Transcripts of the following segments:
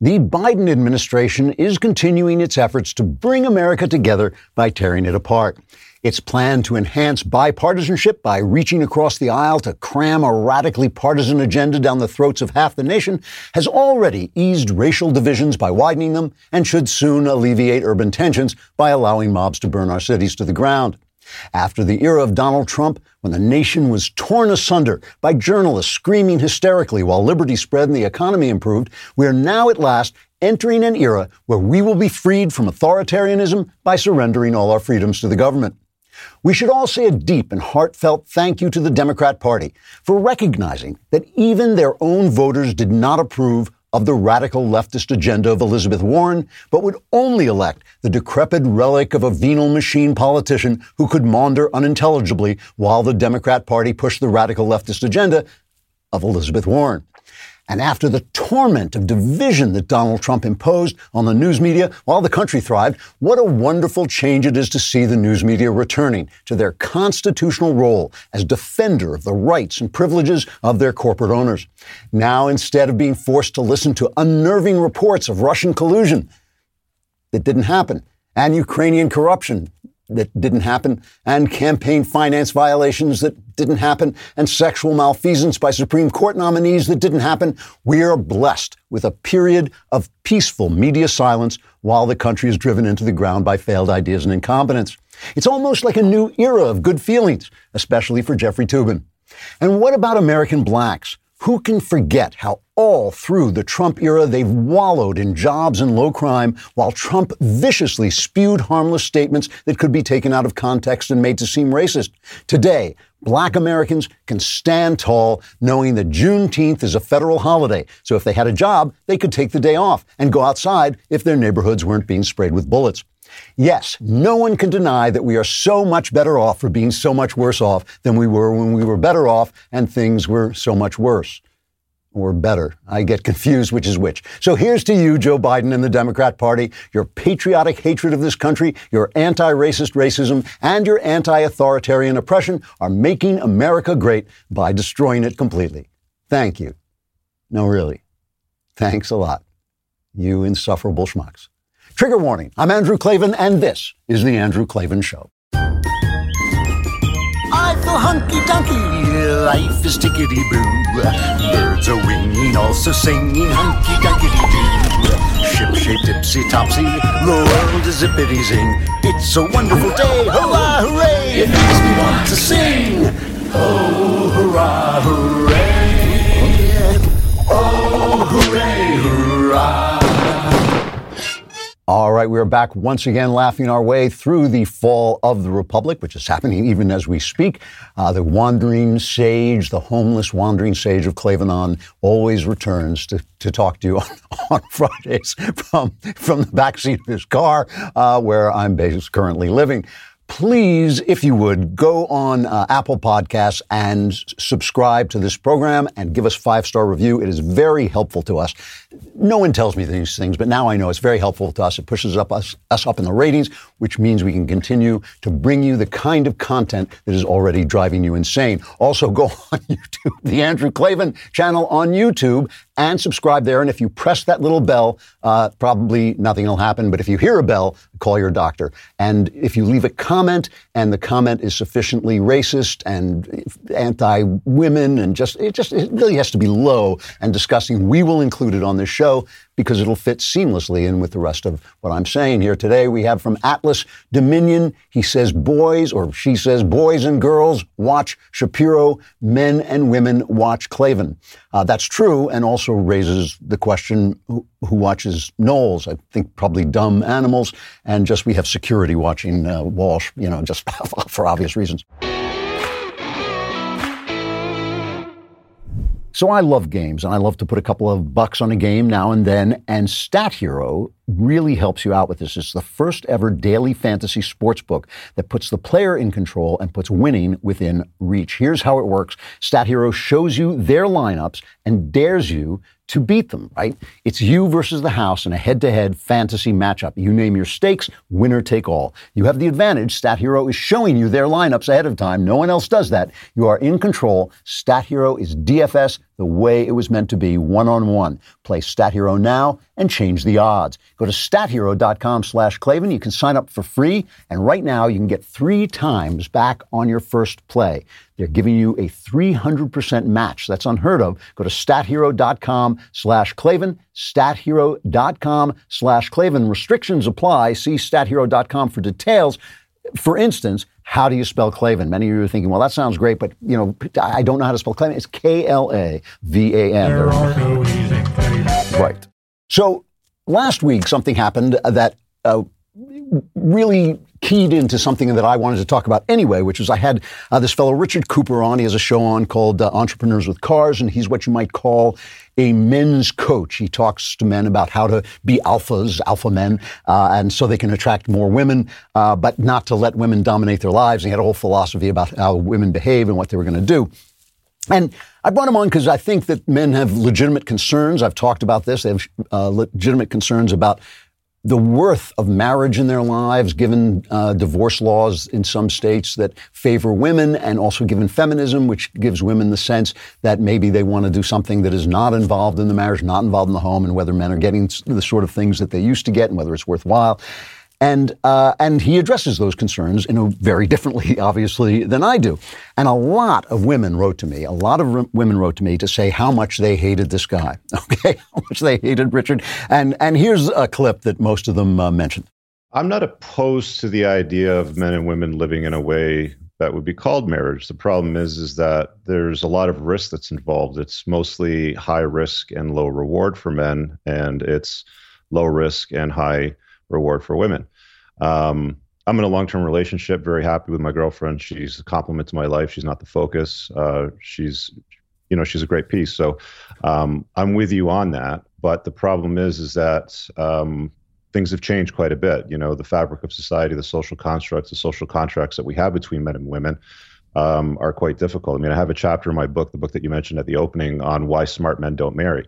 The Biden administration is continuing its efforts to bring America together by tearing it apart. Its plan to enhance bipartisanship by reaching across the aisle to cram a radically partisan agenda down the throats of half the nation has already eased racial divisions by widening them and should soon alleviate urban tensions by allowing mobs to burn our cities to the ground. After the era of Donald Trump, when the nation was torn asunder by journalists screaming hysterically while liberty spread and the economy improved, we are now at last entering an era where we will be freed from authoritarianism by surrendering all our freedoms to the government. We should all say a deep and heartfelt thank you to the Democrat Party for recognizing that even their own voters did not approve of the radical leftist agenda of Elizabeth Warren, but would only elect the decrepit relic of a venal machine politician who could maunder unintelligibly while the Democrat Party pushed the radical leftist agenda of Elizabeth Warren. And after the torment of division that Donald Trump imposed on the news media while the country thrived, what a wonderful change it is to see the news media returning to their constitutional role as defender of the rights and privileges of their corporate owners. Now, instead of being forced to listen to unnerving reports of Russian collusion that didn't happen, and Ukrainian corruption that didn't happen, and campaign finance violations that didn't happen, and sexual malfeasance by Supreme Court nominees that didn't happen, we are blessed with a period of peaceful media silence while the country is driven into the ground by failed ideas and incompetence. It's almost like a new era of good feelings, especially for Jeffrey Toobin. And what about American blacks? Who can forget how all through the Trump era they've wallowed in jobs and low crime while Trump viciously spewed harmless statements that could be taken out of context and made to seem racist? Today, black Americans can stand tall knowing that Juneteenth is a federal holiday. So if they had a job, they could take the day off and go outside if their neighborhoods weren't being sprayed with bullets. Yes, no one can deny that we are so much better off for being so much worse off than we were when we were better off and things were so much worse. Or better. I get confused which is which. So here's to you, Joe Biden and the Democrat Party, your patriotic hatred of this country, your anti-racist racism, and your anti-authoritarian oppression are making America great by destroying it completely. Thank you. No, really. Thanks a lot. You insufferable schmucks. Trigger warning. I'm Andrew Klavan, and this is The Andrew Klavan Show. I feel hunky-dunky, life is tickety-boo. Birds are winging, also singing hunky-dunky-doo. Ship-shaped, tipsy-topsy, the world is zippity-zing. It's a wonderful day, hurrah, hooray! It makes me want to sing. Oh, hurrah, hooray! Oh, hooray, hurrah! All right, we are back once again laughing our way through the fall of the Republic, which is happening even as we speak. The wandering sage, the homeless wandering sage of Clavanon always returns to talk to you on Fridays from the backseat of his car, where I'm currently living. Please, if you would, go on Apple Podcasts and subscribe to this program and give us a 5-star review. It is very helpful to us. No one tells me these things, but now I know it's very helpful to us. It pushes us up in the ratings, which means we can continue to bring you the kind of content that is already driving you insane. Also, go on YouTube, the Andrew Klavan channel on YouTube, and subscribe there. And if you press that little bell, probably nothing will happen. But if you hear a bell, call your doctor. And if you leave a comment and the comment is sufficiently racist and anti-women and it really has to be low and disgusting, we will include it on this show because it'll fit seamlessly in with the rest of what I'm saying here today. We have from Atlas Dominion. He says boys, or she says boys and girls watch Shapiro, men and women watch Klavan. That's true, and also raises the question, who watches Knowles? I think probably dumb animals, and just we have security watching Walsh, just for obvious reasons. So I love games, and I love to put a couple of bucks on a game now and then, and Stat Hero really helps you out with this. It's the first ever daily fantasy sports book that puts the player in control and puts winning within reach. Here's how it works. Stat Hero shows you their lineups and dares you to beat them, right? It's you versus the house in a head-to-head fantasy matchup. You name your stakes, winner take all. You have the advantage. Stat Hero is showing you their lineups ahead of time. No one else does that. You are in control. Stat Hero is DFS the way it was meant to be, one-on-one. Play Stat Hero now and change the odds. Go to stathero.com/Klavan. You can sign up for free, and right now you can get 3 times back on your first play. They're giving you a 300% match. That's unheard of. Go to stathero.com/Klavan, stathero.com/Klavan. Restrictions apply. See stathero.com for details. For instance, how do you spell Klavan? Many of you are thinking, well, that sounds great, but, I don't know how to spell Klavan. It's Klavan. There are no easy things. Right. So last week, something happened that really keyed into something that I wanted to talk about anyway, which is I had this fellow Richard Cooper on. He has a show on called Entrepreneurs with Cars, and he's what you might call a men's coach. He talks to men about how to be alpha men, and so they can attract more women, but not to let women dominate their lives. And he had a whole philosophy about how women behave and what they were going to do. And I brought him on because I think that men have legitimate concerns. I've talked about this. They have legitimate concerns about the worth of marriage in their lives, given divorce laws in some states that favor women, and also given feminism, which gives women the sense that maybe they want to do something that is not involved in the marriage, not involved in the home, and whether men are getting the sort of things that they used to get and whether it's worthwhile. And he addresses those concerns very differently, obviously, than I do. And a lot of women wrote to me. To say how much they hated this guy. Okay, how much they hated Richard. And here's a clip that most of them mentioned. I'm not opposed to the idea of men and women living in a way that would be called marriage. The problem is that there's a lot of risk that's involved. It's mostly high risk and low reward for men, and it's low risk and high reward for women. I'm in a long-term relationship, very happy with my girlfriend. She's a compliment to my life. She's not the focus. She's a great piece. So I'm with you on that. But the problem is that things have changed quite a bit. The fabric of society, the social constructs, the social contracts that we have between men and women are quite difficult. I mean, I have a chapter in my book, the book that you mentioned at the opening, on why smart men don't marry.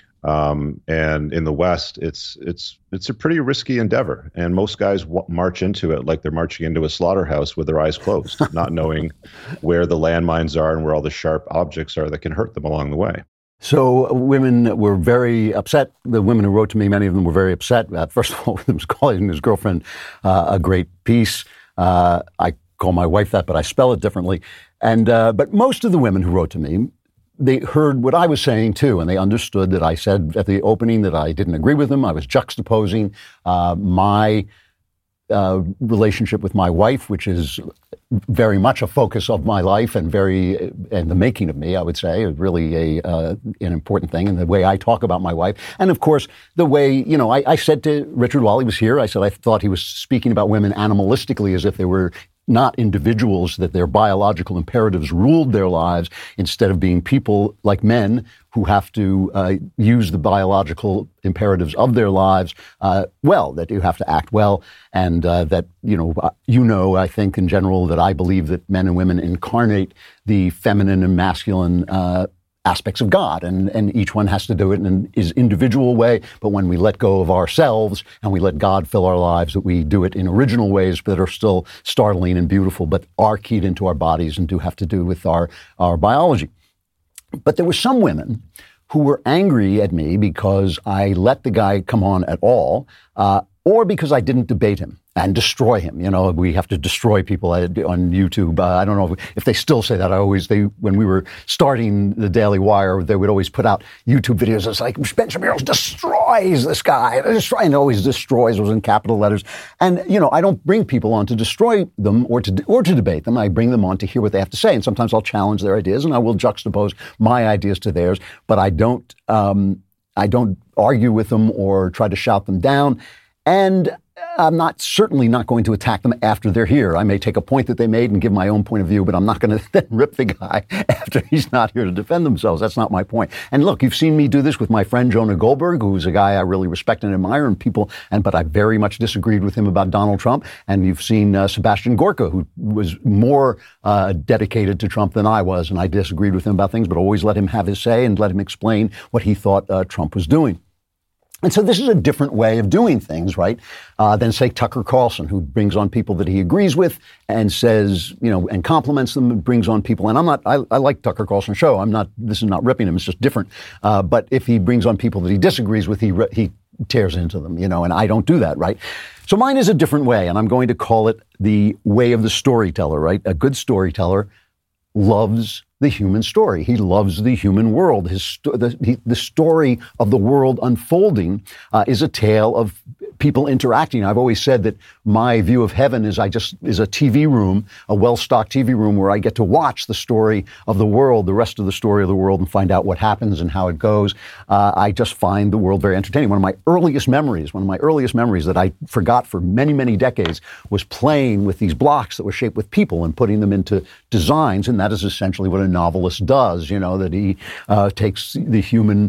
And in the West, it's a pretty risky endeavor. And most guys march into it like they're marching into a slaughterhouse with their eyes closed, not knowing where the landmines are and where all the sharp objects are that can hurt them along the way. So women were very upset. The women who wrote to me, many of them were very upset. First of all, he was calling his girlfriend a great piece. I call my wife that, but I spell it differently. And but most of the women who wrote to me, they heard what I was saying too, and they understood that I said at the opening that I didn't agree with them. I was juxtaposing my relationship with my wife, which is very much a focus of my life and the making of me, I would say, really an important thing, and the way I talk about my wife. And of course, the way, I said to Richard while he was here, I said I thought he was speaking about women animalistically, as if they were not individuals, that their biological imperatives ruled their lives, instead of being people like men who have to use the biological imperatives of their lives well, that you have to act well, and that, I think in general that I believe that men and women incarnate the feminine and masculine aspects of God, and each one has to do it in his individual way. But when we let go of ourselves and we let God fill our lives, that we do it in original ways that are still startling and beautiful, but are keyed into our bodies and do have to do with our biology. But there were some women who were angry at me because I let the guy come on at all, or because I didn't debate him and destroy him. We have to destroy people on YouTube. I don't know if they still say that. When we were starting the Daily Wire, they would always put out YouTube videos. It's like, Ben Shapiro destroys this guy. And always destroys was in capital letters. And, I don't bring people on to destroy them or to debate them. I bring them on to hear what they have to say. And sometimes I'll challenge their ideas, and I will juxtapose my ideas to theirs. But I don't argue with them or try to shout them down. And I'm certainly not going to attack them after they're here. I may take a point that they made and give my own point of view, but I'm not going to then rip the guy after he's not here to defend themselves. That's not my point. And look, you've seen me do this with my friend Jonah Goldberg, who's a guy I really respect and admire, but I very much disagreed with him about Donald Trump. And you've seen Sebastian Gorka, who was more dedicated to Trump than I was, and I disagreed with him about things, but always let him have his say and let him explain what he thought Trump was doing. And so this is a different way of doing things, right, than, say, Tucker Carlson, who brings on people that he agrees with and says, and compliments them and brings on people. And I like Tucker Carlson's show. This is not ripping him. It's just different. But if he brings on people that he disagrees with, he tears into them, and I don't do that, right? So mine is a different way, and I'm going to call it the way of the storyteller, right? A good storyteller loves the human story. He loves the human world. The story of the world unfolding is a tale of people interacting. I've always said that my view of heaven is a TV room, a well-stocked TV room where I get to watch the story of the world, the rest of the story of the world, and find out what happens and how it goes. I just find the world very entertaining. One of my earliest memories that I forgot for many, many decades was playing with these blocks that were shaped with people and putting them into designs, and that is essentially what a novelist does, that he takes the human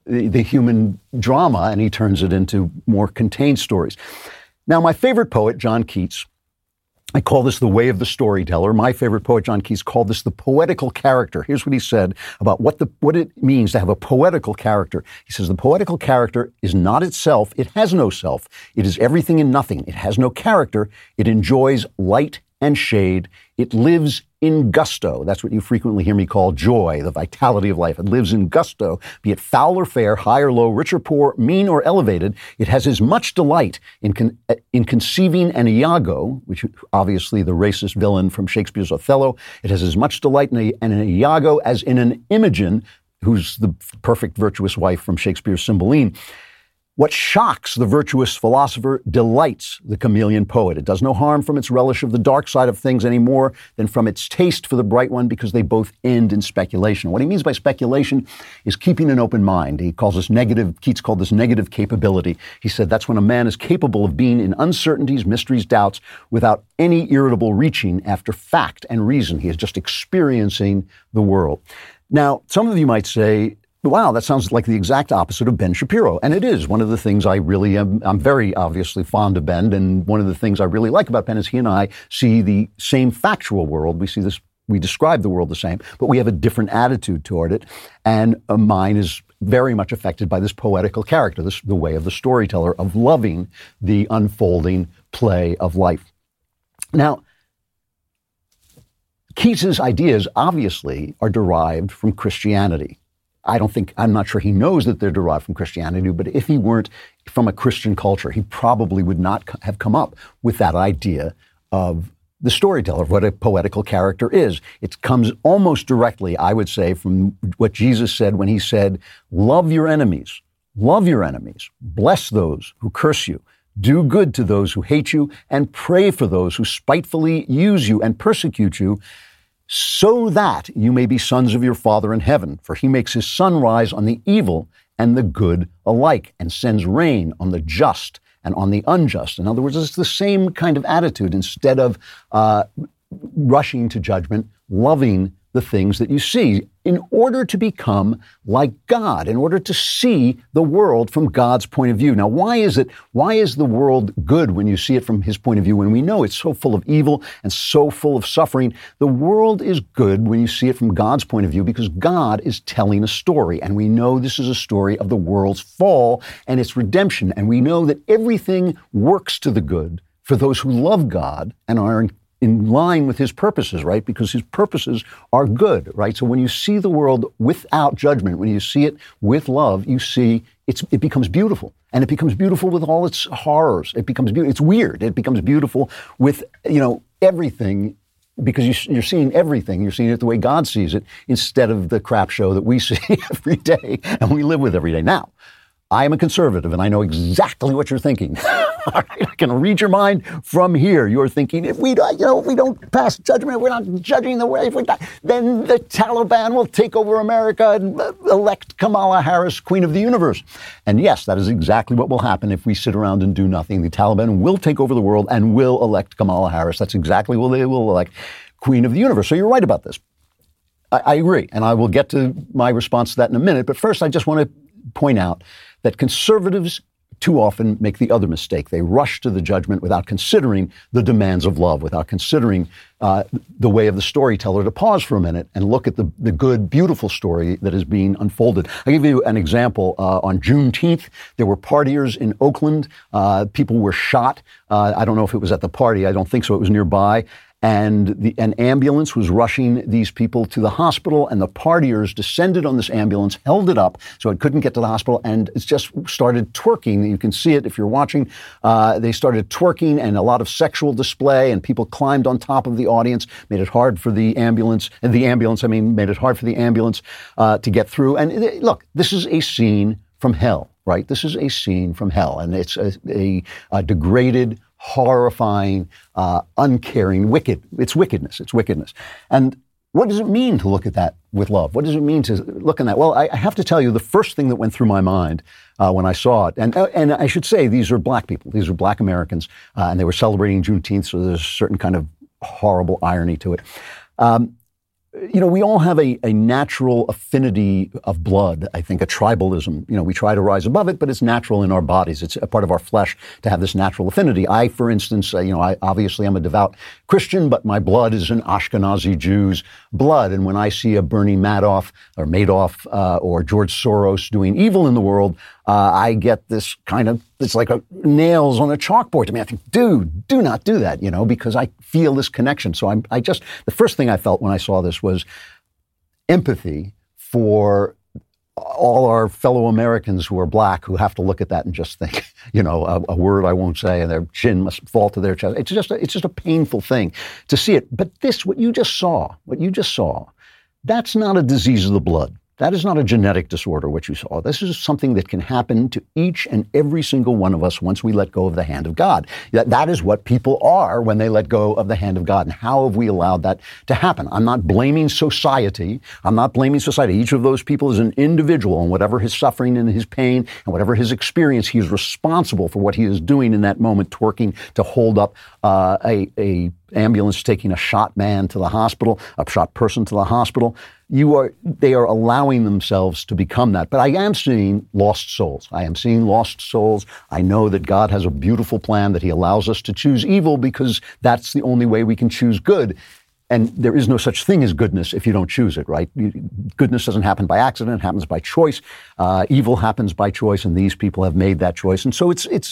drama and he turns it into more contained stories. Now, my favorite poet, John Keats, I call this the way of the storyteller. My favorite poet, John Keats, called this the poetical character. Here's what he said about what it means to have a poetical character. He says, the poetical character is not itself. It has no self. It is everything and nothing. It has no character. It enjoys light and shade. It lives in gusto. That's what you frequently hear me call joy, the vitality of life. It lives in gusto, be it foul or fair, high or low, rich or poor, mean or elevated. It has as much delight in conceiving an Iago, which obviously the racist villain from Shakespeare's Othello. It has as much delight in an Iago as in an Imogen, who's the perfect virtuous wife from Shakespeare's Cymbeline. What shocks the virtuous philosopher delights the chameleon poet. It does no harm from its relish of the dark side of things any more than from its taste for the bright one, because they both end in speculation. What he means by speculation is keeping an open mind. He calls this negative, Keats called this negative capability. He said that's when a man is capable of being in uncertainties, mysteries, doubts, without any irritable reaching after fact and reason. He is just experiencing the world. Now, some of you might say, wow, that sounds like the exact opposite of Ben Shapiro. And it is. One of the things I really am, I'm very obviously fond of Ben. And one of the things I really like about Ben is he and I see the same factual world. We describe the world the same, but we have a different attitude toward it. And mine is very much affected by this poetical character, the way of the storyteller, of loving the unfolding play of life. Now, Keats's ideas obviously are derived from Christianity. I'm not sure he knows that they're derived from Christianity, but if he weren't from a Christian culture, he probably would not have come up with that idea of the storyteller, of what a poetical character is. It comes almost directly, I would say, from what Jesus said when he said, love your enemies, bless those who curse you, do good to those who hate you, and pray for those who spitefully use you and persecute you, so that you may be sons of your Father in heaven. For he makes his sun rise on the evil and the good alike, and sends rain on the just and on the unjust. In other words, it's the same kind of attitude. Instead of rushing to judgment, loving the things that you see, in order to become like God, in order to see the world from God's point of view. Now, why is the world good when you see it from his point of view, when we know it's so full of evil and so full of suffering? The world is good when you see it from God's point of view, because God is telling a story, and we know this is a story of the world's fall and its redemption, and we know that everything works to the good for those who love God and are in line with his purposes, right? Because his purposes are good, right? So when you see the world without judgment, when you see it with love, you see it becomes beautiful. And it becomes beautiful with all its horrors. It becomes beautiful. It's weird. It becomes beautiful with, everything, because you're seeing everything. You're seeing it the way God sees it, instead of the crap show that we see every day and we live with every day. Now, I am a conservative, and I know exactly what you're thinking. All right, I can read your mind from here. You're thinking, if we don't pass judgment, we're not judging the way, then the Taliban will take over America and elect Kamala Harris Queen of the Universe. And yes, that is exactly what will happen if we sit around and do nothing. The Taliban will take over the world and will elect Kamala Harris. That's exactly what they will elect, Queen of the Universe. So you're right about this. I agree, and I will get to my response to that in a minute. But first, I just want to point out that conservatives too often make the other mistake. They rush to the judgment without considering the demands of love, without considering the way of the storyteller to pause for a minute and look at the good, beautiful story that is being unfolded. I'll give you an example. On Juneteenth, there were partiers in Oakland. People were shot. I don't know if it was at the party. I don't think so. It was nearby. And an ambulance was rushing these people to the hospital, and the partiers descended on this ambulance, held it up so it couldn't get to the hospital, and it just started twerking. You can see it if you're watching. They started twerking and a lot of sexual display, and people climbed on top of the audience, made it hard for the ambulance, made it hard for the ambulance to get through. And look, this is a scene from hell, right? This is a scene from hell, and it's a degraded, horrifying, uncaring, it's wickedness. And what does it mean to look at that with love? What does it mean to look at that? Well, I have to tell you, the first thing that went through my mind when I saw it, and I should say these are black people, these are black Americans, and they were celebrating Juneteenth, so there's a certain kind of horrible irony to it. We all have a natural affinity of blood, I think, a tribalism. We try to rise above it, but it's natural in our bodies. It's a part of our flesh to have this natural affinity. I, for instance, I obviously am a devout Christian, but my blood is an Ashkenazi Jew's blood. And when I see a Bernie Madoff or George Soros doing evil in the world, I get this it's like nails on a chalkboard to me. I think, dude, do not do that, because I feel this connection. So the first thing I felt when I saw this was empathy for all our fellow Americans who are black, who have to look at that and just think, a word I won't say, and their chin must fall to their chest. It's just a painful thing to see it. But what you just saw, that's not a disease of the blood. That is not a genetic disorder, what you saw. This is something that can happen to each and every single one of us once we let go of the hand of God. That is what people are when they let go of the hand of God. And how have we allowed that to happen? I'm not blaming society. Each of those people is an individual, and whatever his suffering and his pain and whatever his experience, he is responsible for what he is doing in that moment, twerking to hold up a ambulance taking a shot man to the hospital, a shot person to the hospital. They are allowing themselves to become that. But I am seeing lost souls. I know that God has a beautiful plan, that he allows us to choose evil because that's the only way we can choose good. And there is no such thing as goodness if you don't choose it, right? Goodness doesn't happen by accident. It happens by choice. Evil happens by choice, and these people have made that choice. And so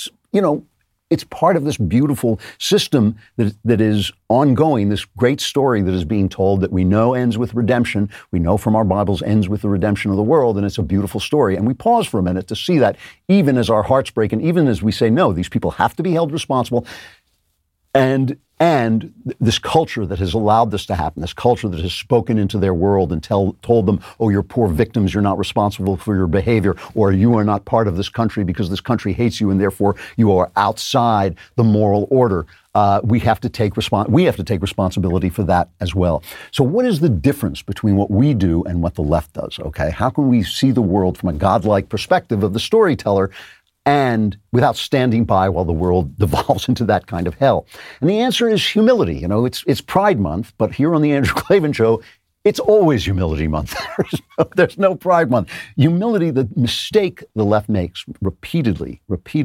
it's part of this beautiful system that is ongoing, this great story that is being told that we know ends with redemption. We know from our Bibles ends with the redemption of the world, and it's a beautiful story. And we pause for a minute to see that, even as our hearts break, and even as we say, no, these people have to be held responsible. And this culture that has allowed this to happen, this culture that has spoken into their world and told them, oh, you're poor victims, you're not responsible for your behavior, or you are not part of this country because this country hates you and therefore you are outside the moral order. We have to take responsibility for that as well. So what is the difference between what we do and what the left does? Okay, how can we see the world from a godlike perspective of the storyteller, and without standing by while the world devolves into that kind of hell? And the answer is humility. It's Pride Month, but here on the Andrew Klavan Show, it's always Humility Month. There's no Pride Month. Humility, the mistake the left makes repeatedly,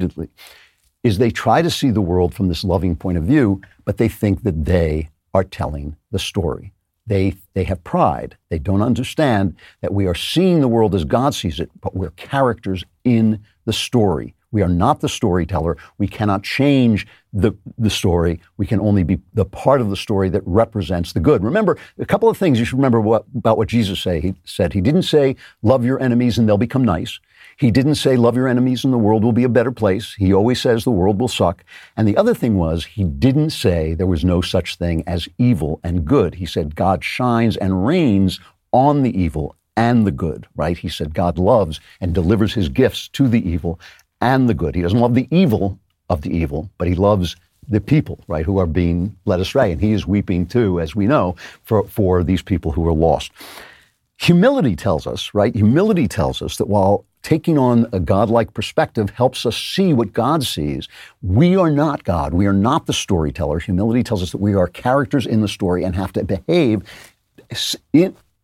is they try to see the world from this loving point of view, but they think that they are telling the story. They have pride. They don't understand that we are seeing the world as God sees it, but we're characters in the story. We are not the storyteller. We cannot change the story. We can only be the part of the story that represents the good. Remember, a couple of things you should remember about what Jesus said. He didn't say, love your enemies and they'll become nice. He didn't say, love your enemies and the world will be a better place. He always says the world will suck. And the other thing was, he didn't say there was no such thing as evil and good. He said God shines and reigns on the evil and the good, right? He said God loves and delivers his gifts to the evil and the good. He doesn't love the evil of the evil, but he loves the people, right, who are being led astray. And he is weeping too, as we know, for these people who are lost. Humility tells us that while taking on a godlike perspective helps us see what God sees, we are not God. We are not the storyteller. Humility tells us that we are characters in the story and have to behave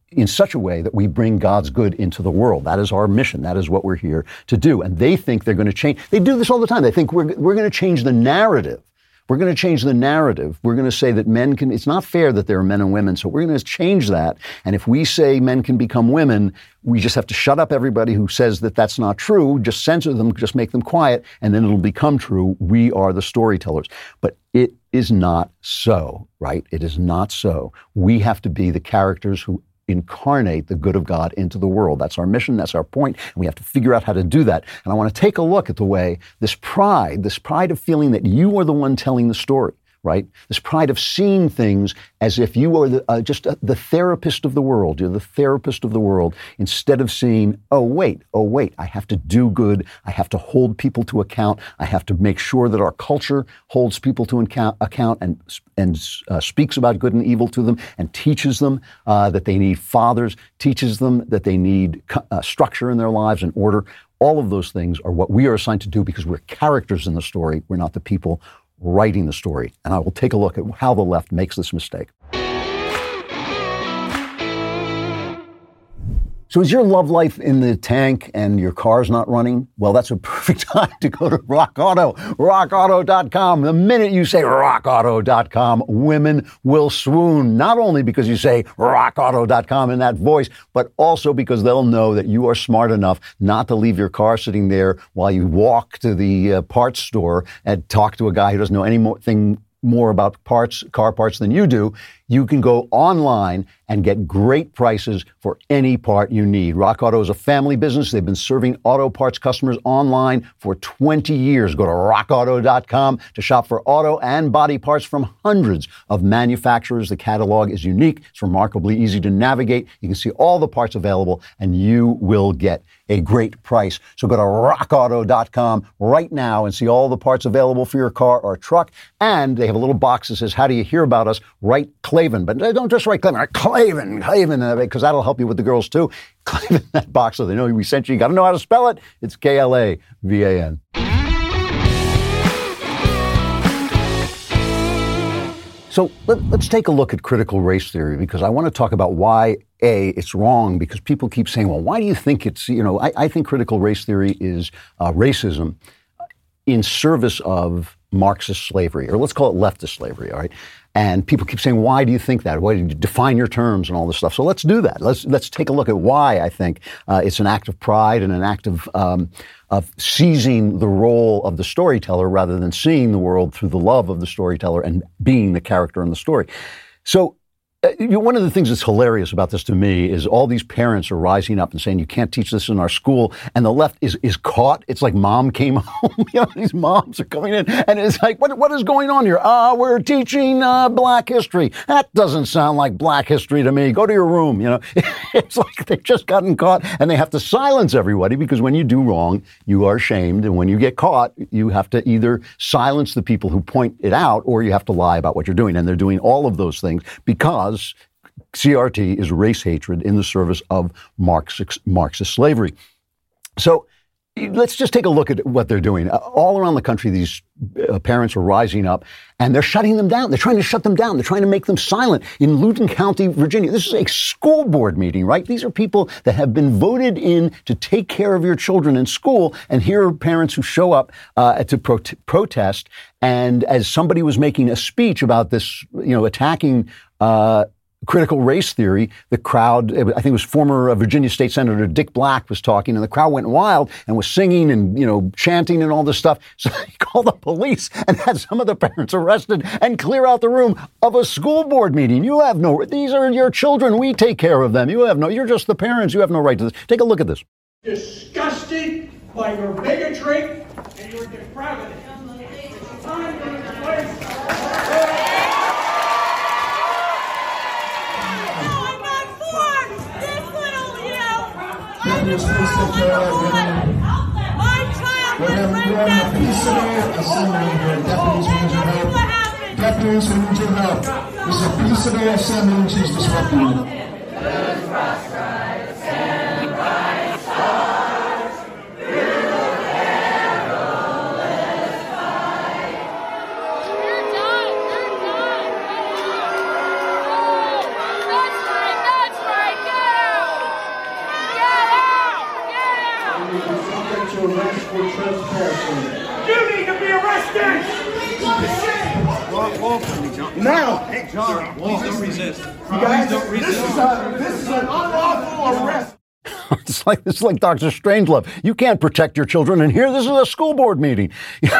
in such a way that we bring God's good into the world. That is our mission. That is what we're here to do. And they think they're going to change. They do this all the time. They think we're going to change the narrative. We're going to change the narrative. We're going to say that men can, it's not fair that there are men and women, so we're going to change that. And if we say men can become women, we just have to shut up everybody who says that that's not true, just censor them, just make them quiet, and then it'll become true. We are the storytellers. But it is not so, right? It is not so. We have to be the characters who incarnate the good of God into the world. That's our mission. That's our point. And we have to figure out how to do that. And I want to take a look at the way this pride of feeling that you are the one telling the story, right? This pride of seeing things as if you are the therapist of the world. You're the therapist of the world, instead of seeing, oh wait, I have to do good. I have to hold people to account. I have to make sure that our culture holds people to account and speaks about good and evil to them and teaches them that they need fathers, teaches them that they need structure in their lives and order. All of those things are what we are assigned to do because we're characters in the story. We're not the people writing the story. And I will take a look at how the left makes this mistake. So is your love life in the tank and your car's not running? Well, that's a perfect time to go to Rock Auto, rockauto.com. The minute you say rockauto.com, women will swoon, not only because you say rockauto.com in that voice, but also because they'll know that you are smart enough not to leave your car sitting there while you walk to the parts store and talk to a guy who doesn't know anything more about car parts than you do. You can go online and get great prices for any part you need. Rock Auto is a family business. They've been serving auto parts customers online for 20 years. Go to rockauto.com to shop for auto and body parts from hundreds of manufacturers. The catalog is unique. It's remarkably easy to navigate. You can see all the parts available, and you will get a great price. So go to rockauto.com right now and see all the parts available for your car or truck. And they have a little box that says, how do you hear about us? Write Klavan, but don't just write Klavan, write Klavan, because that'll help you with the girls too. Klavan, that box, so they know we sent you. You got to know how to spell it. It's Klavan. So let's take a look at critical race theory, because I want to talk about why, A, it's wrong, because people keep saying, well, why do you think it's, I think critical race theory is racism in service of Marxist slavery, or let's call it leftist slavery, all right? And people keep saying, why do you think that? Why do you define your terms and all this stuff? So let's do that. Let's take a look at why I think it's an act of pride and an act of seizing the role of the storyteller rather than seeing the world through the love of the storyteller and being the character in the story. So one of the things that's hilarious about this to me is all these parents are rising up and saying, you can't teach this in our school. And the left is caught. It's like mom came home. These moms are coming in and it's like, what is going on here? We're teaching black history. That doesn't sound like black history to me. Go to your room. It's like they've just gotten caught and they have to silence everybody, because when you do wrong, you are shamed. And when you get caught, you have to either silence the people who point it out or you have to lie about what you're doing. And they're doing all of those things because CRT is race hatred in the service of Marxist slavery. So let's just take a look at what they're doing. All around the country, these parents are rising up and they're shutting them down. They're trying to shut them down. They're trying to make them silent. In Loudoun County, Virginia, this is a school board meeting, right? These are people that have been voted in to take care of your children in school. And here are parents who show up to protest. And as somebody was making a speech about this, attacking critical race theory, the crowd, I think it was former Virginia State Senator Dick Black was talking, and the crowd went wild and was singing and, chanting and all this stuff. So he called the police and had some of the parents arrested and clear out the room of a school board meeting. These are your children. We take care of them. You're just the parents. You have no right to this. Take a look at this. Disgusted by your bigotry and your depravity. It's time to replace. My child was raped at school. Deputies, we need your help. This is a peaceable assembly and she's disrupting. Now, hey, John, please don't resist. You guys, this is an unlawful arrest. It's like Dr. Strangelove. You can't protect your children, and here this is a school board meeting.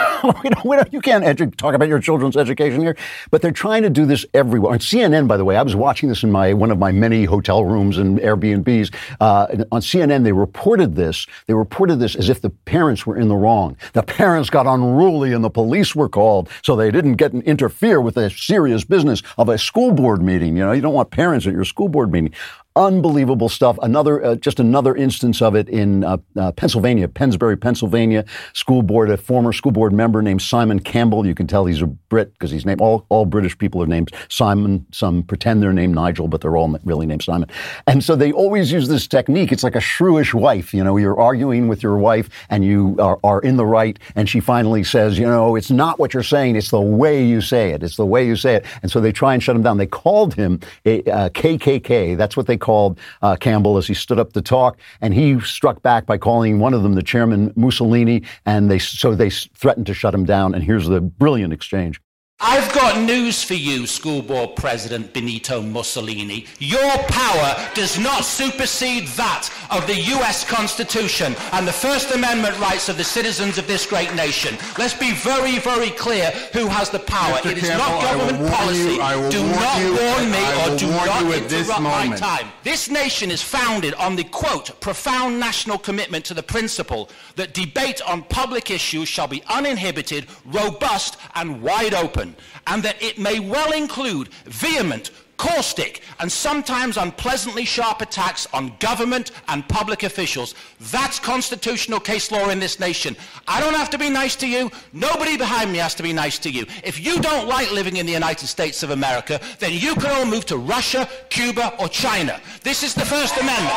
You can't talk about your children's education here. But they're trying to do this everywhere. On CNN, by the way, I was watching this in one of my many hotel rooms and Airbnbs. On CNN, they reported this. They reported this as if the parents were in the wrong. The parents got unruly, and the police were called, so they didn't interfere with the serious business of a school board meeting. You don't want parents at your school board meeting. Unbelievable stuff. Just another instance of it in Pennsylvania, Pennsbury, Pennsylvania. A former school board member named Simon Campbell. You can tell he's a Brit because he's named, all British people are named Simon. Some pretend they're named Nigel, but they're all really named Simon. And so they always use this technique. It's like a shrewish wife. You're arguing with your wife and you are in the right. And she finally says, it's not what you're saying. It's the way you say it. It's the way you say it. And so they try and shut him down. They called him a KKK. That's what they called Campbell as he stood up to talk, and he struck back by calling one of them the Chairman Mussolini, and they threatened to shut him down. And here's the brilliant exchange. I've got news for you, School Board President Benito Mussolini. Your power does not supersede that of the U.S. Constitution and the First Amendment rights of the citizens of this great nation. Let's be very, very clear who has the power. Mr. It is Campbell, not government policy. Do not warn me or do not interrupt my time. This nation is founded on the, quote, profound national commitment to the principle that debate on public issues shall be uninhibited, robust, and wide open, and that it may well include vehement, caustic, and sometimes unpleasantly sharp attacks on government and public officials. That's constitutional case law in this nation. I don't have to be nice to you. Nobody behind me has to be nice to you. If you don't like living in the United States of America, then you can all move to Russia, Cuba, or China. This is the First Amendment.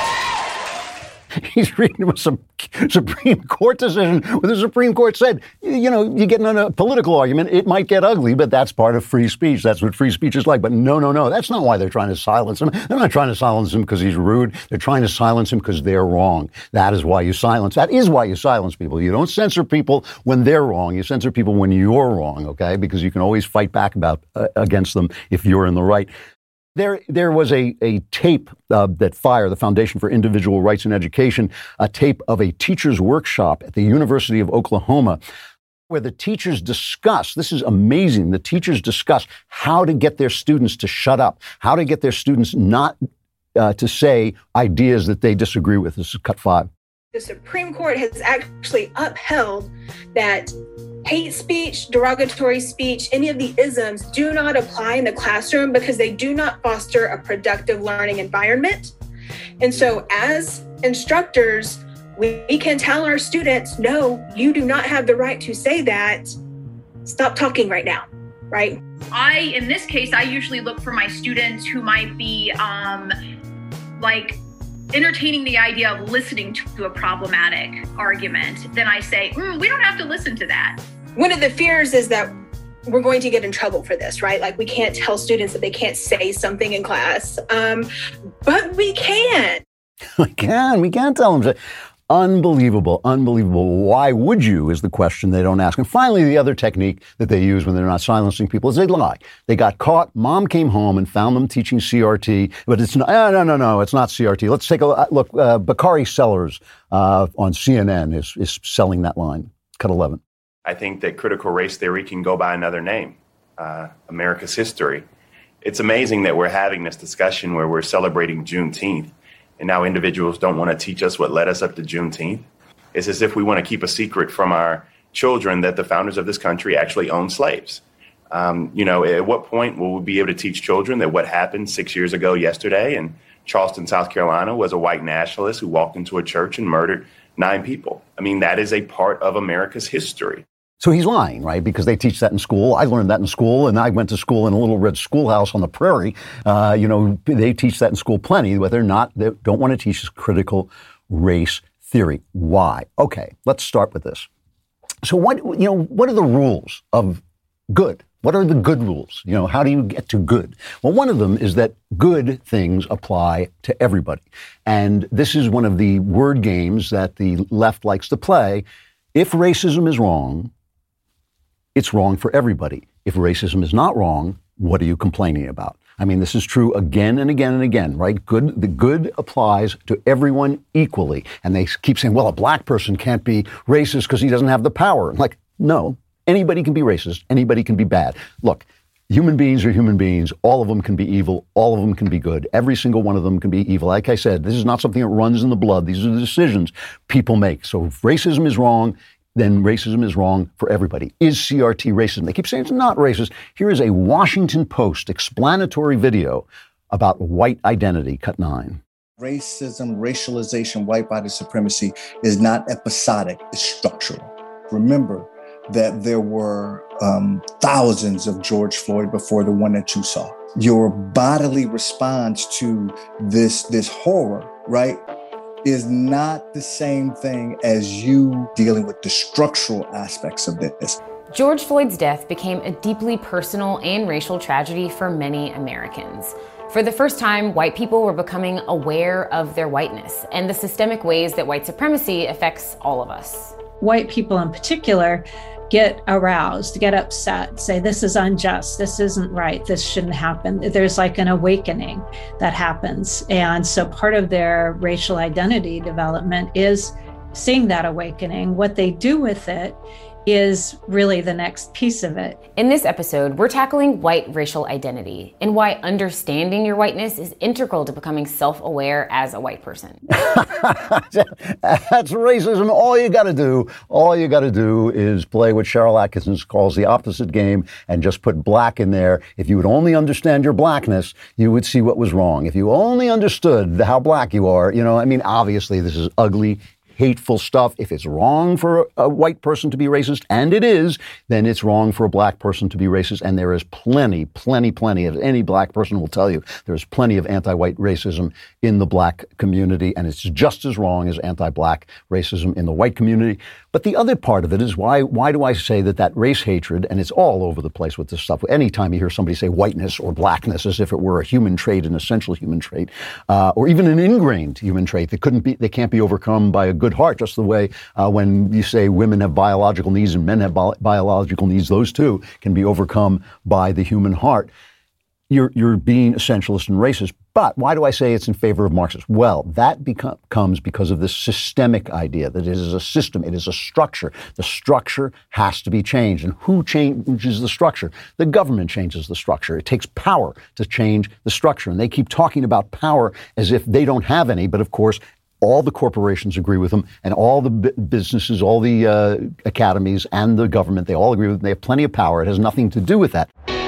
He's reading with some Supreme Court decision where the Supreme Court said, you get in a political argument, it might get ugly, but that's part of free speech. That's what free speech is like. But no. That's not why they're trying to silence him. They're not trying to silence him because he's rude. They're trying to silence him because they're wrong. That is why you silence people. You don't censor people when they're wrong. You censor people when you're wrong, okay? Because you can always fight back against them if you're in the right. There was a tape that FIRE, the Foundation for Individual Rights in Education, a tape of a teacher's workshop at the University of Oklahoma, where the teachers discuss, this is amazing, the teachers discuss how to get their students to shut up, how to get their students not to say ideas that they disagree with. This is cut 5. The Supreme Court has actually upheld that hate speech, derogatory speech, any of the isms do not apply in the classroom because they do not foster a productive learning environment. And so as instructors, we can tell our students, no, you do not have the right to say that. Stop talking right now, right? In this case, I usually look for my students who might be entertaining the idea of listening to a problematic argument. Then I say, we don't have to listen to that. One of the fears is that we're going to get in trouble for this, right? Like we can't tell students that they can't say something in class, but we can. We can tell them. Unbelievable. Why would you is the question they don't ask. And finally, the other technique that they use when they're not silencing people is they lie. They got caught. Mom came home and found them teaching CRT, but it's not, no, it's not CRT. Let's take a look. Bakari Sellers on CNN is selling that line. Cut 11. I think that critical race theory can go by another name, America's history. It's amazing that we're having this discussion where we're celebrating Juneteenth, and now individuals don't want to teach us what led us up to Juneteenth. It's as if we want to keep a secret from our children that the founders of this country actually owned slaves. At what point will we be able to teach children that what happened 6 years ago yesterday in Charleston, South Carolina, was a white nationalist who walked into a church and murdered 9 people? I mean, that is a part of America's history. So he's lying, right? Because they teach that in school. I learned that in school, and I went to school in a little red schoolhouse on the prairie. They teach that in school plenty, but they don't want to teach critical race theory. Why? Okay, let's start with this. So what are the rules of good? What are the good rules? How do you get to good? Well, one of them is that good things apply to everybody. And this is one of the word games that the left likes to play. If racism is wrong, it's wrong for everybody. If racism is not wrong, what are you complaining about? I mean, this is true again and again and again, right? The good applies to everyone equally. And they keep saying, well, a black person can't be racist because he doesn't have the power. Like, no, anybody can be racist. Anybody can be bad. Look, human beings are human beings. All of them can be evil. All of them can be good. Every single one of them can be evil. Like I said, this is not something that runs in the blood. These are the decisions people make. So if racism is wrong, then racism is wrong for everybody. Is CRT racism? They keep saying it's not racist. Here is a Washington Post explanatory video about white identity, cut 9. Racism, racialization, white body supremacy is not episodic, it's structural. Remember that there were thousands of George Floyd before the one that you saw. Your bodily response to this horror, right, is not the same thing as you dealing with the structural aspects of this. George Floyd's death became a deeply personal and racial tragedy for many Americans. For the first time, white people were becoming aware of their whiteness and the systemic ways that white supremacy affects all of us. White people in particular get aroused, get upset, say this is unjust, this isn't right, this shouldn't happen. There's like an awakening that happens. And so part of their racial identity development is seeing that awakening. What they do with it is really the next piece of it. In this episode, we're tackling white racial identity and why understanding your whiteness is integral to becoming self-aware as a white person. That's racism. All you got to do is play what Cheryl Atkinson calls the opposite game and just put black in there. If you would only understand your blackness, you would see what was wrong. If you only understood how black you are, obviously this is ugly, hateful stuff. If it's wrong for a white person to be racist, and it is, then it's wrong for a black person to be racist. And there is plenty, as any black person will tell you, there's plenty of anti-white racism in the black community, and it's just as wrong as anti-black racism in the white community. But the other part of it is why do I say that race hatred, and it's all over the place with this stuff. Anytime you hear somebody say whiteness or blackness as if it were a human trait, an essential human trait, or even an ingrained human trait they can't be overcome by a good heart, just the way when you say women have biological needs and men have biological needs, those two can be overcome by the human heart. You're being essentialist and racist. But why do I say it's in favor of Marxists? Well, that comes because of this systemic idea that it is a system, it is a structure. The structure has to be changed. And who changes the structure? The government changes the structure. It takes power to change the structure. And they keep talking about power as if they don't have any. But of course, all the corporations agree with them, and all the businesses, all the academies and the government, they all agree with them. They have plenty of power. It has nothing to do with that.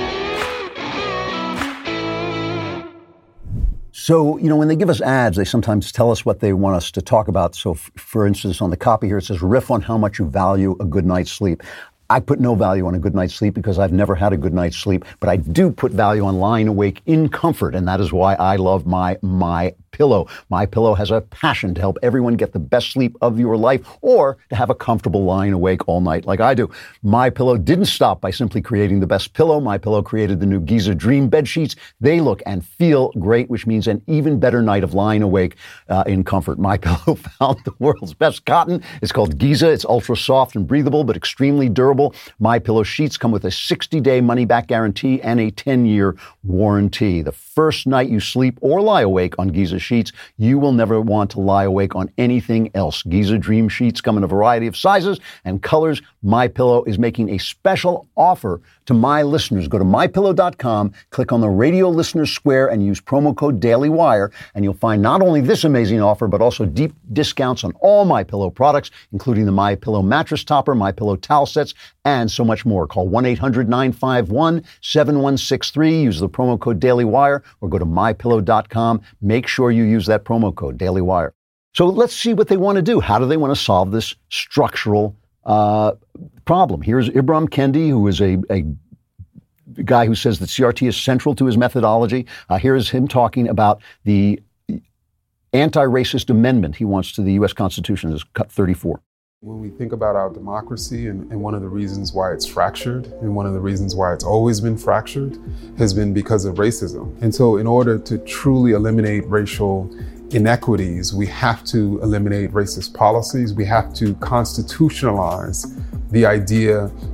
So, when they give us ads, they sometimes tell us what they want us to talk about. So, for instance, on the copy here, it says, riff on how much you value a good night's sleep. I put no value on a good night's sleep because I've never had a good night's sleep, but I do put value on lying awake in comfort, and that is why I love my MyPillow. MyPillow has a passion to help everyone get the best sleep of your life, or to have a comfortable lying awake all night like I do. MyPillow didn't stop by simply creating the best pillow. MyPillow created the new Giza Dream bed sheets. They look and feel great, which means an even better night of lying awake in comfort. MyPillow found the world's best cotton. It's called Giza. It's ultra soft and breathable, but extremely durable. MyPillow sheets come with a 60-day money-back guarantee and a 10-year warranty. The first night you sleep or lie awake on Giza sheets, you will never want to lie awake on anything else. Giza Dream sheets come in a variety of sizes and colors. MyPillow is making a special offer to my listeners. Go to MyPillow.com, click on the radio listener square, and use promo code DailyWire, and you'll find not only this amazing offer, but also deep discounts on all MyPillow products, including the MyPillow mattress topper, MyPillow towel sets, and so much more. Call 1-800-951-7163. Use the promo code DailyWire, or go to MyPillow.com. Make sure you use that promo code DailyWire. So let's see what they want to do. How do they want to solve this structural problem? Here's Ibram Kendi, who is a guy who says that CRT is central to his methodology. Here's him talking about the anti-racist amendment he wants to the U.S. Constitution. This is cut 34. When we think about our democracy and one of the reasons why it's fractured and one of the reasons why it's always been fractured has been because of racism. And so in order to truly eliminate racial inequities, we have to eliminate racist policies. We have to constitutionalize the idea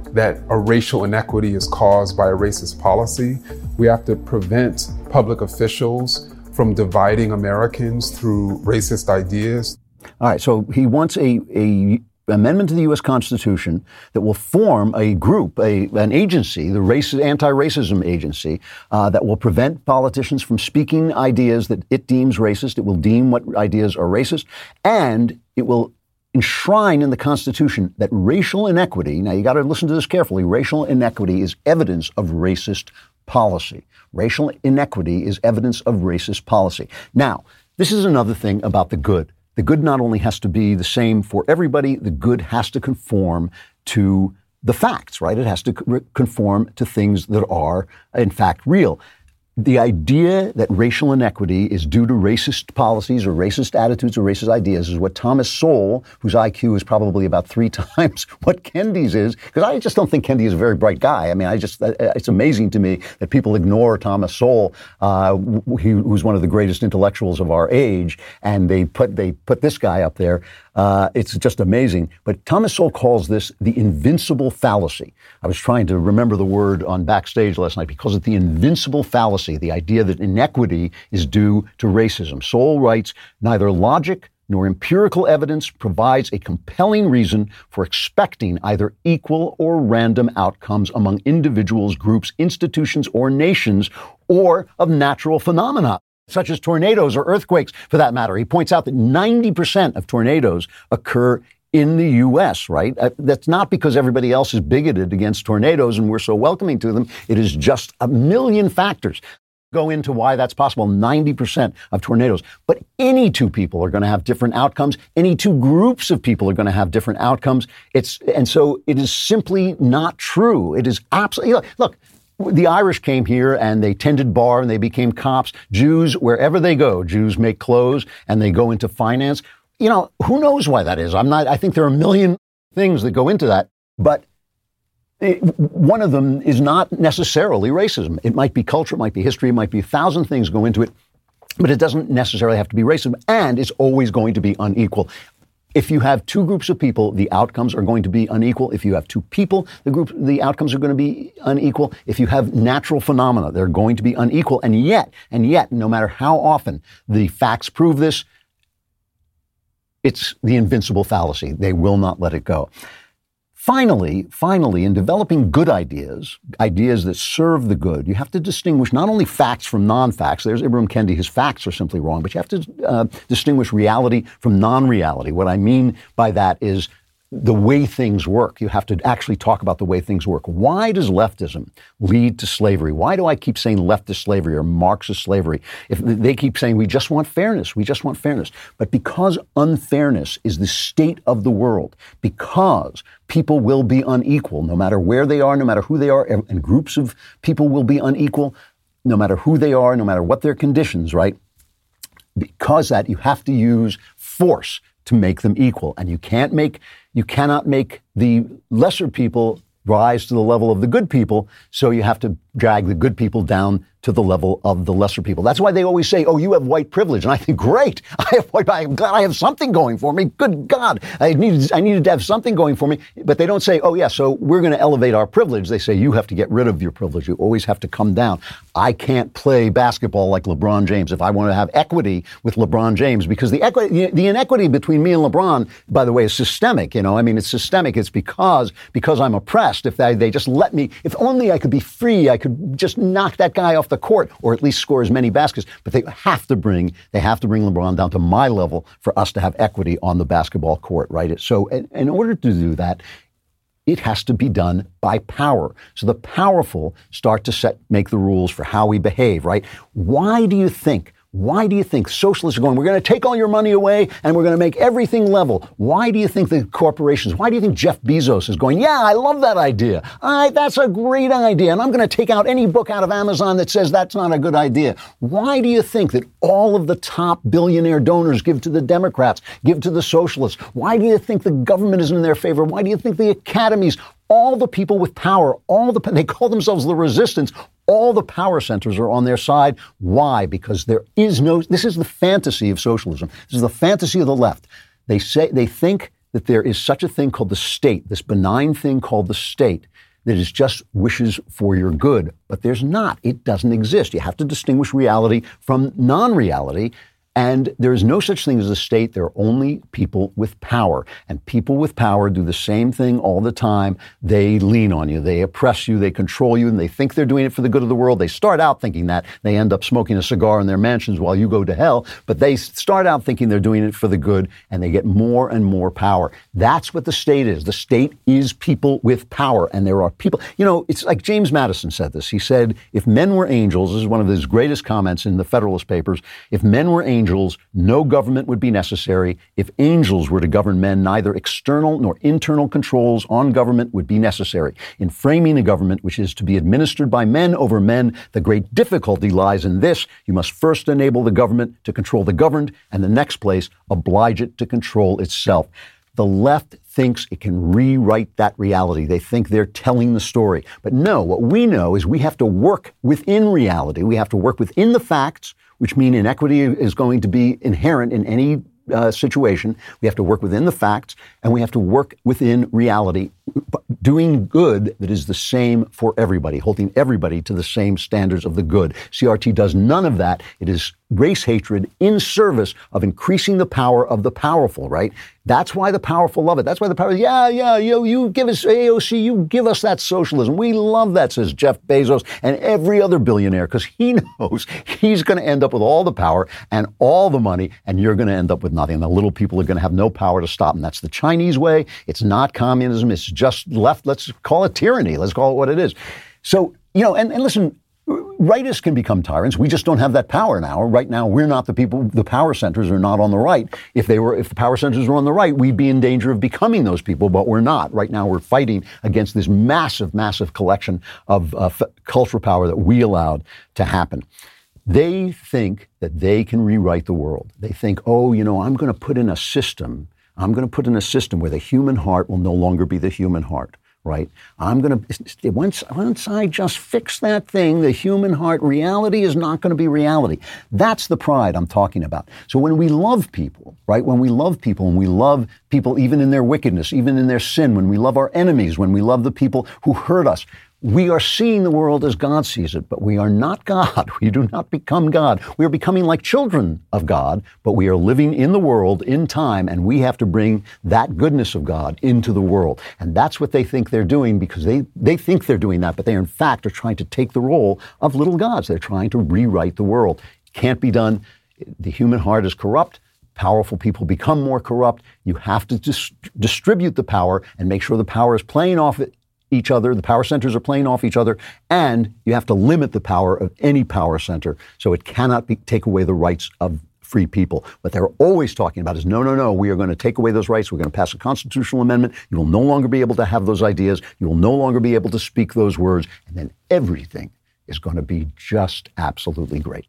that a racial inequity is caused by a racist policy. We have to prevent public officials from dividing Americans through racist ideas. All right, so he wants a amendment to the U.S. Constitution that will form a group, an agency, the anti-racism agency, that will prevent politicians from speaking ideas that it deems racist. It will deem what ideas are racist, and it will enshrine in the Constitution that racial inequity, now you got to listen to this carefully, racial inequity is evidence of racist policy. Racial inequity is evidence of racist policy. Now, this is another thing about the good. The good not only has to be the same for everybody, the good has to conform to the facts, right? It has to conform to things that are, in fact, real. The idea that racial inequity is due to racist policies or racist attitudes or racist ideas is what Thomas Sowell, whose IQ is probably about 3 times what Kendi's is, because I just don't think Kendi is a very bright guy. I mean, it's amazing to me that people ignore Thomas Sowell, who's one of the greatest intellectuals of our age, and they put this guy up there. It's just amazing. But Thomas Sowell calls this the invincible fallacy. I was trying to remember the word on Backstage last night because it's the invincible fallacy, the idea that inequity is due to racism. Sowell writes, neither logic nor empirical evidence provides a compelling reason for expecting either equal or random outcomes among individuals, groups, institutions, or nations, or of natural phenomena, such as tornadoes or earthquakes, for that matter. He points out that 90% of tornadoes occur in the U.S., right? That's not because everybody else is bigoted against tornadoes and we're so welcoming to them. It is just a million factors go into why that's possible. 90% of tornadoes. But any two people are going to have different outcomes. Any two groups of people are going to have different outcomes. And so it is simply not true. It is absolutely, look, the Irish came here and they tended bar and they became cops. Jews, wherever they go, Jews make clothes and they go into finance. You know, who knows why that is? I think there are a million things that go into that, but one of them is not necessarily racism. It might be culture, it might be history, it might be 1,000 things go into it, but it doesn't necessarily have to be racism, and it's always going to be unequal. If you have two groups of people, the outcomes are going to be unequal. If you have two people, the outcomes are going to be unequal. If you have natural phenomena, they're going to be unequal. And yet, no matter how often the facts prove this, it's the invincible fallacy. They will not let it go. Finally, in developing good ideas that serve the good, you have to distinguish not only facts from non-facts. There's Ibram Kendi. His facts are simply wrong, but you have to distinguish reality from non-reality. What I mean by that is the way things work. You have to actually talk about the way things work. Why does leftism lead to slavery? Why do I keep saying leftist slavery or Marxist slavery? If they keep saying we just want fairness, But because unfairness is the state of the world, because people will be unequal, no matter where they are, no matter who they are, and groups of people will be unequal, no matter who they are, no matter what their conditions, right? Because that, you have to use force to make them equal. And you cannot make the lesser people rise to the level of the good people, so you have to drag the good people down to the level of the lesser people. That's why they always say, oh, you have white privilege. And I think, great, I'm glad I have something going for me. Good God, I needed to have something going for me. But they don't say, oh, yeah, so we're going to elevate our privilege. They say, you have to get rid of your privilege. You always have to come down. I can't play basketball like LeBron James if I want to have equity with LeBron James, because the inequity between me and LeBron, by the way, is systemic. You know, I mean, it's systemic. It's because I'm oppressed. If they just let me, if only I could be free, I could just knock that guy off the court, or at least score as many baskets. But they have to bring LeBron down to my level for us to have equity on the basketball court, right? So in order to do that, it has to be done by power. So the powerful start to make the rules for how we behave, right? Why do you think socialists are going, we're going to take all your money away and we're going to make everything level? Why do you think the corporations, why do you think Jeff Bezos is going, yeah, I love that idea. That's a great idea. And I'm going to take out any book out of Amazon that says that's not a good idea. Why do you think that all of the top billionaire donors give to the Democrats, give to the socialists? Why do you think the government is in their favor? Why do you think the academies, all the people with power, they call themselves the resistance, all the power centers are on their side. Why? Because this is the fantasy of socialism. This is the fantasy of the left. They think that there is such a thing called the state, this benign thing called the state, that is just wishes for your good. But there's not. It doesn't exist. You have to distinguish reality from non-reality. And there is no such thing as a state. There are only people with power. And people with power do the same thing all the time. They lean on you. They oppress you. They control you. And they think they're doing it for the good of the world. They start out thinking that. They end up smoking a cigar in their mansions while you go to hell. But they start out thinking they're doing it for the good. And they get more and more power. That's what the state is. The state is people with power. And there are people, it's like James Madison said this. He said, if men were angels, this is one of his greatest comments in the Federalist Papers, if men were angels, no government would be necessary. If angels were to govern men, neither external nor internal controls on government would be necessary. In framing a government which is to be administered by men over men, the great difficulty lies in this. You must first enable the government to control the governed, and the next place, oblige it to control itself. The left thinks it can rewrite that reality. They think they're telling the story. But no, what we know is we have to work within reality. We have to work within the facts, which mean inequity is going to be inherent in any situation. We have to work within the facts, and we have to work within reality, doing good that is the same for everybody, holding everybody to the same standards of the good. CRT does none of that. It is race hatred in service of increasing the power of the powerful, right? That's why the powerful love it. That's why the power, you give us AOC, you give us that socialism. We love that, says Jeff Bezos and every other billionaire, because he knows he's going to end up with all the power and all the money, and you're going to end up with nothing. The little people are going to have no power to stop them. That's the Chinese way. It's not communism. It's just left. Let's call it tyranny. Let's call it what it is. So, and listen, rightists can become tyrants. We just don't have that power now. Right now, we're not the people. The power centers are not on the right. If the power centers were on the right, we'd be in danger of becoming those people, but we're not. Right now, we're fighting against this massive, massive collection of cultural power that we allowed to happen. They think that they can rewrite the world. They think, I'm going to put in a system. I'm going to put in a system where the human heart will no longer be the human heart. Right? Once I just fix that thing, the human heart, reality is not going to be reality. That's the pride I'm talking about. So when we love people, right? When we love people, and we love people even in their wickedness, even in their sin, when we love our enemies, when we love the people who hurt us, we are seeing the world as God sees it, but we are not God. We do not become God. We are becoming like children of God, but we are living in the world in time, and we have to bring that goodness of God into the world. And that's what they think they're doing, because they think they're doing that, but they in fact are trying to take the role of little gods. They're trying to rewrite the world. Can't be done. The human heart is corrupt. Powerful people become more corrupt. You have to distribute the power and make sure the power is playing off each other, the power centers are playing off each other, and you have to limit the power of any power center so it cannot take away the rights of free people. What they're always talking about is, no, we are going to take away those rights. We're going to pass a constitutional amendment. You will no longer be able to have those ideas. You will no longer be able to speak those words. And then everything is going to be just absolutely great.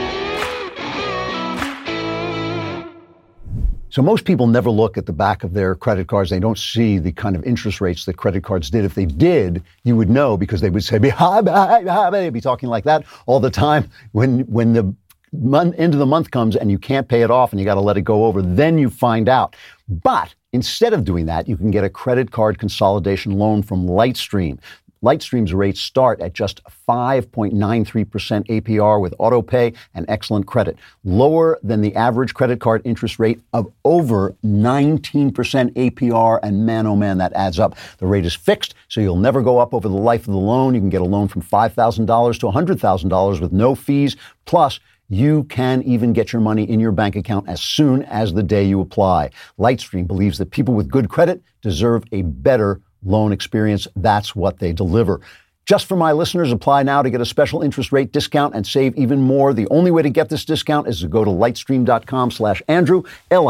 So most people never look at the back of their credit cards. They don't see the kind of interest rates that credit cards did. If they did, you would know, because they would say, they'd be talking like that all the time. When the end of the month comes and you can't pay it off and you got to let it go over, then you find out. But instead of doing that, you can get a credit card consolidation loan from Lightstream. Lightstream's rates start at just 5.93% APR with auto pay and excellent credit, lower than the average credit card interest rate of over 19% APR. And man, oh man, that adds up. The rate is fixed, so you'll never go up over the life of the loan. You can get a loan from $5,000 to $100,000 with no fees. Plus, you can even get your money in your bank account as soon as the day you apply. Lightstream believes that people with good credit deserve a better loan experience. That's what they deliver. Just for my listeners, apply now to get a special interest rate discount and save even more. The only way to get this discount is to go to lightstream.com/Andrew,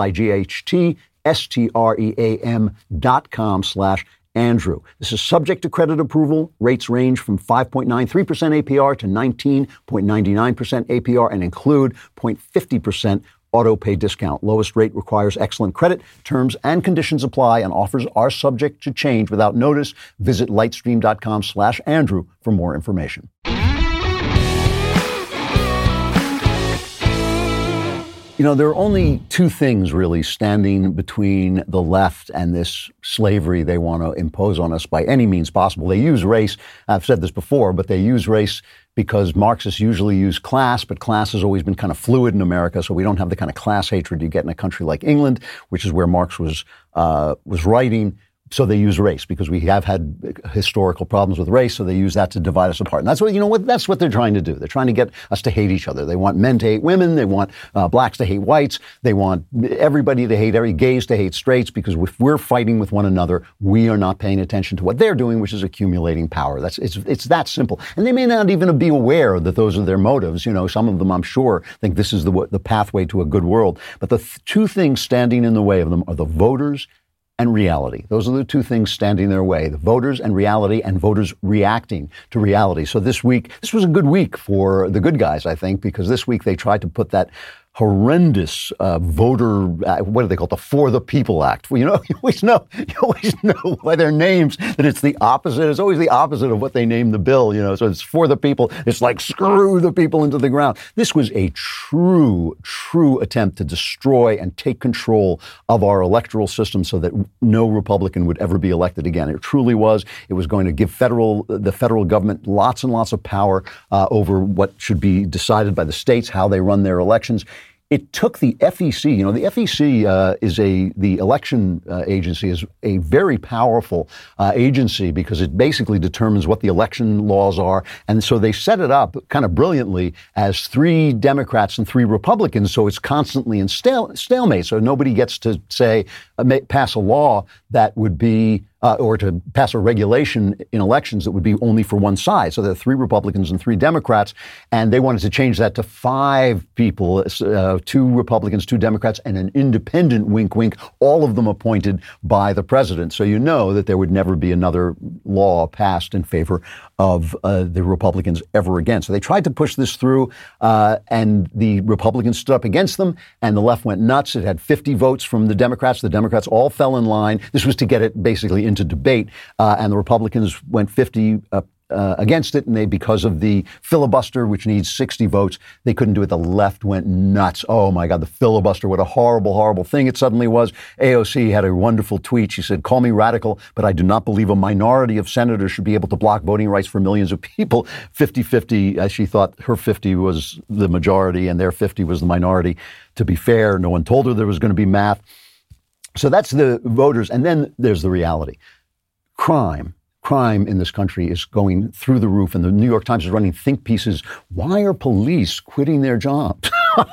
LIGHTSTREAM.com/Andrew. This is subject to credit approval. Rates range from 5.93% APR to 19.99% APR and include 0.50% auto pay discount. Lowest rate requires excellent credit. Terms and conditions apply, and offers are subject to change without notice. Visit lightstream.com/Andrew for more information. You know, there are only two things really standing between the left and this slavery they want to impose on us by any means possible. They use race. I've said this before, but they use race because Marxists usually use class, but class has always been kind of fluid in America, so we don't have the kind of class hatred you get in a country like England, which is where Marx was writing. So they use race because we have had historical problems with race. So they use that to divide us apart. And that's what, that's what they're trying to do. They're trying to get us to hate each other. They want men to hate women. They want blacks to hate whites. They want everybody to hate gays to hate straights, because if we're fighting with one another, we are not paying attention to what they're doing, which is accumulating power. It's that simple. And they may not even be aware that those are their motives. You know, some of them, I'm sure, think this is the pathway to a good world. But the two things standing in the way of them are the voters and reality. Those are the two things standing in their way, the voters and reality, and voters reacting to reality. So this week, this was a good week for the good guys, I think, because this week they tried to put that horrendous voter, what do they call it? The For the People Act. Well, you always know by their names that it's the opposite. It's always the opposite of what they named the bill, so it's for the people. It's like screw the people into the ground. This was a true attempt to destroy and take control of our electoral system so that no Republican would ever be elected again. It truly was. It was going to give the federal government lots and lots of power over what should be decided by the states, how they run their elections. It took the FEC, the FEC the election agency is a very powerful agency because it basically determines what the election laws are. And so they set it up kind of brilliantly as 3 Democrats and 3 Republicans. So it's constantly in stalemate. So nobody gets to pass a law that would be or to pass a regulation in elections that would be only for one side. So there are 3 Republicans and 3 Democrats, and they wanted to change that to 5 people, 2 Republicans, 2 Democrats, and an independent, wink, wink, all of them appointed by the president. So you know that there would never be another law passed in favor of the Republicans ever again. So they tried to push this through, and the Republicans stood up against them, and the left went nuts. It had 50 votes from the Democrats. The Democrats all fell in line. This was to get it basically into debate, and the Republicans went 50 against it, and because of the filibuster, which needs 60 votes, they couldn't do it. The left went nuts. Oh my God, the filibuster, what a horrible, horrible thing it suddenly was. AOC had a wonderful tweet. She said, "Call me radical, but I do not believe a minority of senators should be able to block voting rights for millions of people." 50-50, she thought her 50 was the majority and their 50 was the minority. To be fair, no one told her there was going to be math. So that's the voters. And then there's the reality. Crime in this country is going through the roof, and the New York Times is running think pieces. Why are police quitting their jobs?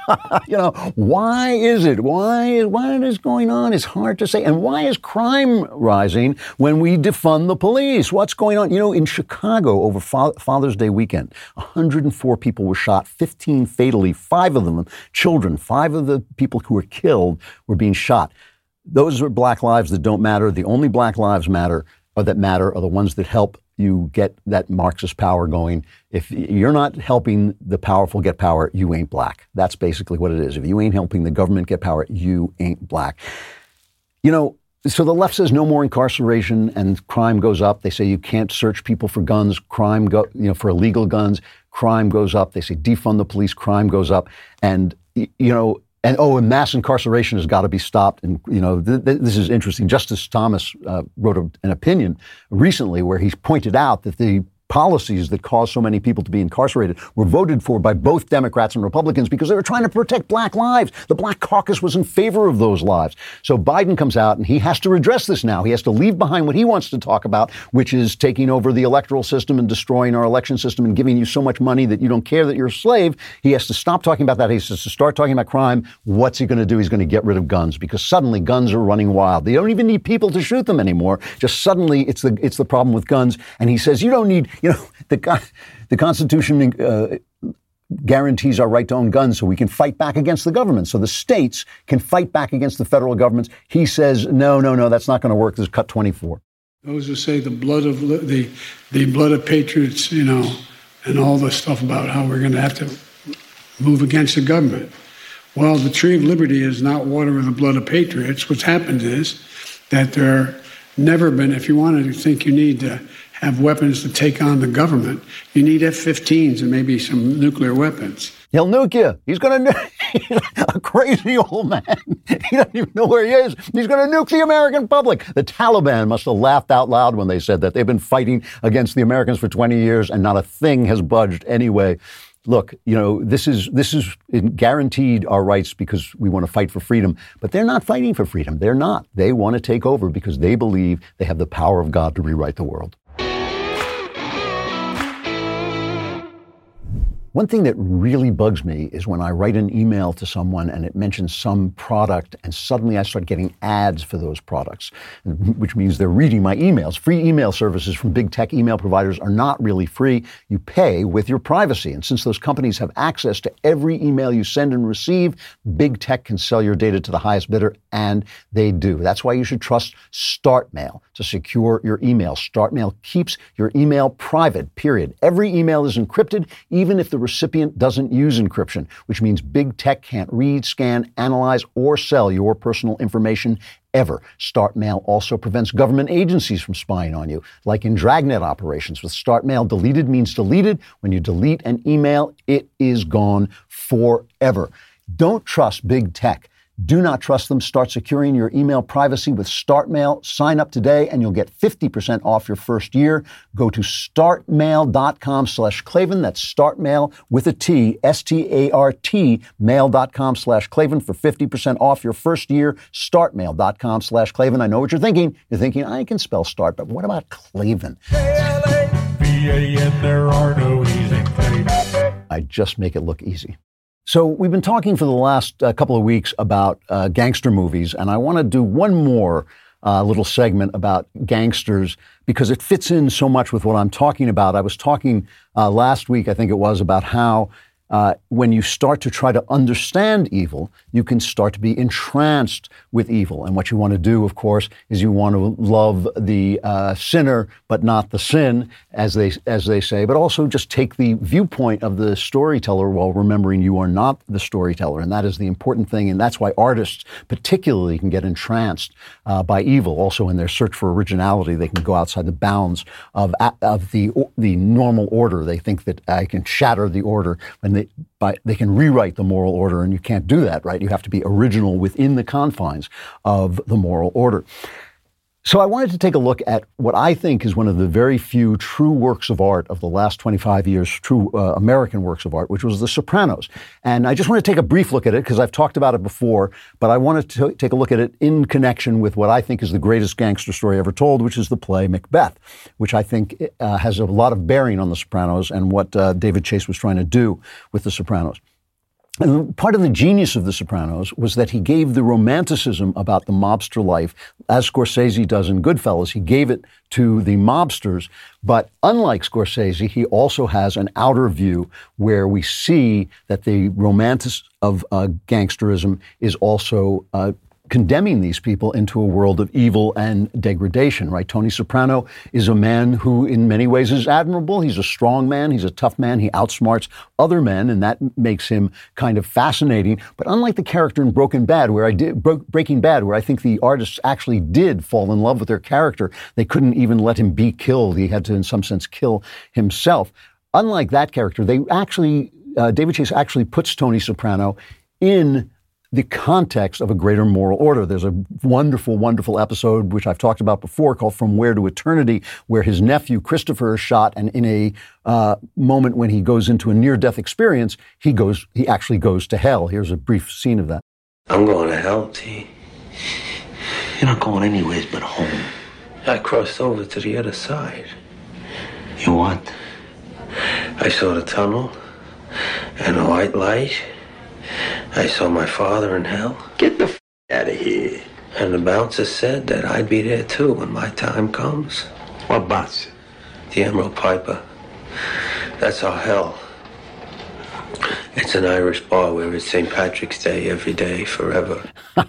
Why is it? Why is going on? It's hard to say. And why is crime rising when we defund the police? What's going on? In Chicago over Father's Day weekend, 104 people were shot, 15 fatally, 5 of them children. 5 of the people who were killed were being shot. Those are black lives that don't matter. The only black lives that matter are the ones that help you get that Marxist power going. If you're not helping the powerful get power, you ain't black. That's basically what it is. If you ain't helping the government get power, you ain't black. So the left says no more incarceration and crime goes up. They say you can't search people for guns. For illegal guns, crime goes up. They say defund the police, crime goes up. And and mass incarceration has got to be stopped. And, this is interesting. Justice Thomas wrote an opinion recently where he pointed out that the policies that caused so many people to be incarcerated were voted for by both Democrats and Republicans because they were trying to protect black lives. The Black Caucus was in favor of those lives. So Biden comes out and he has to address this now. He has to leave behind what he wants to talk about, which is taking over the electoral system and destroying our election system and giving you so much money that you don't care that you're a slave. He has to stop talking about that. He has to start talking about crime. What's he going to do? He's going to get rid of guns because suddenly guns are running wild. They don't even need people to shoot them anymore. Just suddenly it's the problem with guns. And he says, you don't need, the Constitution guarantees our right to own guns so we can fight back against the government. So the states can fight back against the federal governments. He says, no, that's not going to work. This is cut 24. Those who say the blood of patriots, and all the stuff about how we're going to have to move against the government. Well, the tree of liberty is not water with the blood of patriots. What's happened is that there never been, if you wanted to think you need to have weapons to take on the government, you need F-15s and maybe some nuclear weapons. He'll nuke you. He's going to A crazy old man. He doesn't even know where he is. He's going to nuke the American public. The Taliban must have laughed out loud when they said that. They've been fighting against the Americans for 20 years, and not a thing has budged anyway. Look, this is guaranteed our rights because we want to fight for freedom. But they're not fighting for freedom. They're not. They want to take over because they believe they have the power of God to rewrite the world. One thing that really bugs me is when I write an email to someone and it mentions some product and suddenly I start getting ads for those products, which means they're reading my emails. Free email services from big tech email providers are not really free. You pay with your privacy. And since those companies have access to every email you send and receive, big tech can sell your data to the highest bidder, and they do. That's why you should trust StartMail to secure your email. StartMail keeps your email private, period. Every email is encrypted, even if the recipient doesn't use encryption, which means big tech can't read, scan, analyze, or sell your personal information ever. StartMail also prevents government agencies from spying on you, like in Dragnet operations. With StartMail, deleted means deleted. When you delete an email, it is gone forever. Don't trust big tech. Do not trust them. Start securing your email privacy with StartMail. Sign up today and you'll get 50% off your first year. Go to startmail.com/Klavan. That's StartMail with a T, START, mail.com/Klavan for 50% off your first year. Startmail.com/Klavan. I know what you're thinking. You're thinking, I can spell start, but what about Klavan? K-L-A-V-A-N, there are no E's in Klavan. I just make it look easy. So we've been talking for the last couple of weeks about gangster movies, and I want to do one more little segment about gangsters because it fits in so much with what I'm talking about. I was talking last week, I think it was, about how when you start to try to understand evil, you can start to be entranced with evil. And what you want to do, of course, is you want to love the sinner, but not the sin, as they say, but also just take the viewpoint of the storyteller while remembering you are not the storyteller. And that is the important thing. And that's why artists particularly can get entranced by evil. Also, in their search for originality, they can go outside the bounds of the normal order. They think that I can shatter the order, and they can rewrite the moral order, and you can't do that, right? You have to be original within the confines of the moral order. So I wanted to take a look at what I think is one of the very few true works of art of the last 25 years, true American works of art, which was The Sopranos. And I just want to take a brief look at it because I've talked about it before, but I wanted to take a look at it in connection with what I think is the greatest gangster story ever told, which is the play Macbeth, which I think has a lot of bearing on The Sopranos and what David Chase was trying to do with The Sopranos. And part of the genius of The Sopranos was that he gave the romanticism about the mobster life, as Scorsese does in Goodfellas. He gave it to the mobsters, but unlike Scorsese, he also has an outer view where we see that the romantic of gangsterism is also condemning these people into a world of evil and degradation, right? Tony Soprano is a man who in many ways is admirable. He's a strong man. He's a tough man. He outsmarts other men, and that makes him kind of fascinating. But unlike the character in Breaking Bad, where I think the artists actually did fall in love with their character, they couldn't even let him be killed. He had to, in some sense, kill himself. Unlike that character, David Chase actually puts Tony Soprano in the context of a greater moral order. There's a wonderful, wonderful episode, which I've talked about before, called From Where to Eternity, where his nephew, Christopher, is shot, and in a moment when he goes into a near-death experience, he actually goes to hell. Here's a brief scene of that. I'm going to hell, T. You're not going anyways but home. I crossed over to the other side. You what? I saw the tunnel and a white light. I saw my father in hell. Get the out of here. And the bouncer said that I'd be there too when my time comes. What bouncer? The Emerald Piper. That's our hell. It's an Irish bar where it's St. Patrick's Day every day, forever.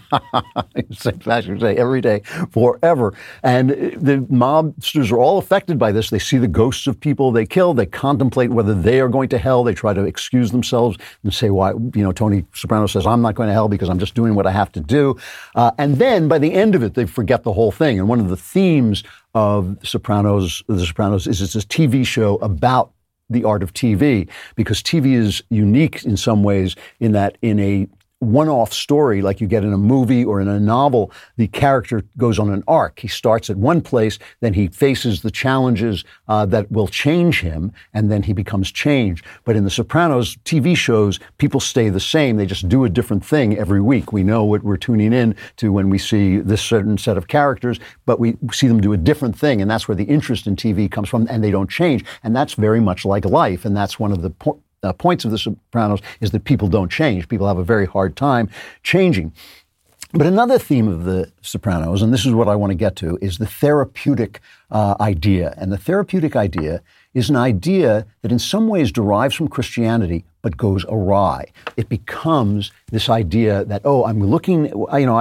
St. Patrick's Day every day, forever. And the mobsters are all affected by this. They see the ghosts of people they kill. They contemplate whether they are going to hell. They try to excuse themselves and say, why, Tony Soprano says, I'm not going to hell because I'm just doing what I have to do. And then by the end of it, they forget the whole thing. And one of the themes of The Sopranos is it's a TV show about the art of TV, because TV is unique in some ways in that in a one-off story like you get in a movie or in a novel, the character goes on an arc. He starts at one place, then he faces the challenges that will change him, and then he becomes changed. But in The Sopranos TV shows, people stay the same. They just do a different thing every week. We know what we're tuning in to when we see this certain set of characters, but we see them do a different thing, and that's where the interest in TV comes from, and they don't change. And that's very much like life, and that's one of the points of The Sopranos is that people don't change. People have a very hard time changing. But another theme of The Sopranos, and this is what I want to get to, is the therapeutic idea. And the therapeutic idea is an idea that in some ways derives from Christianity, but goes awry. It becomes this idea that, I'm looking,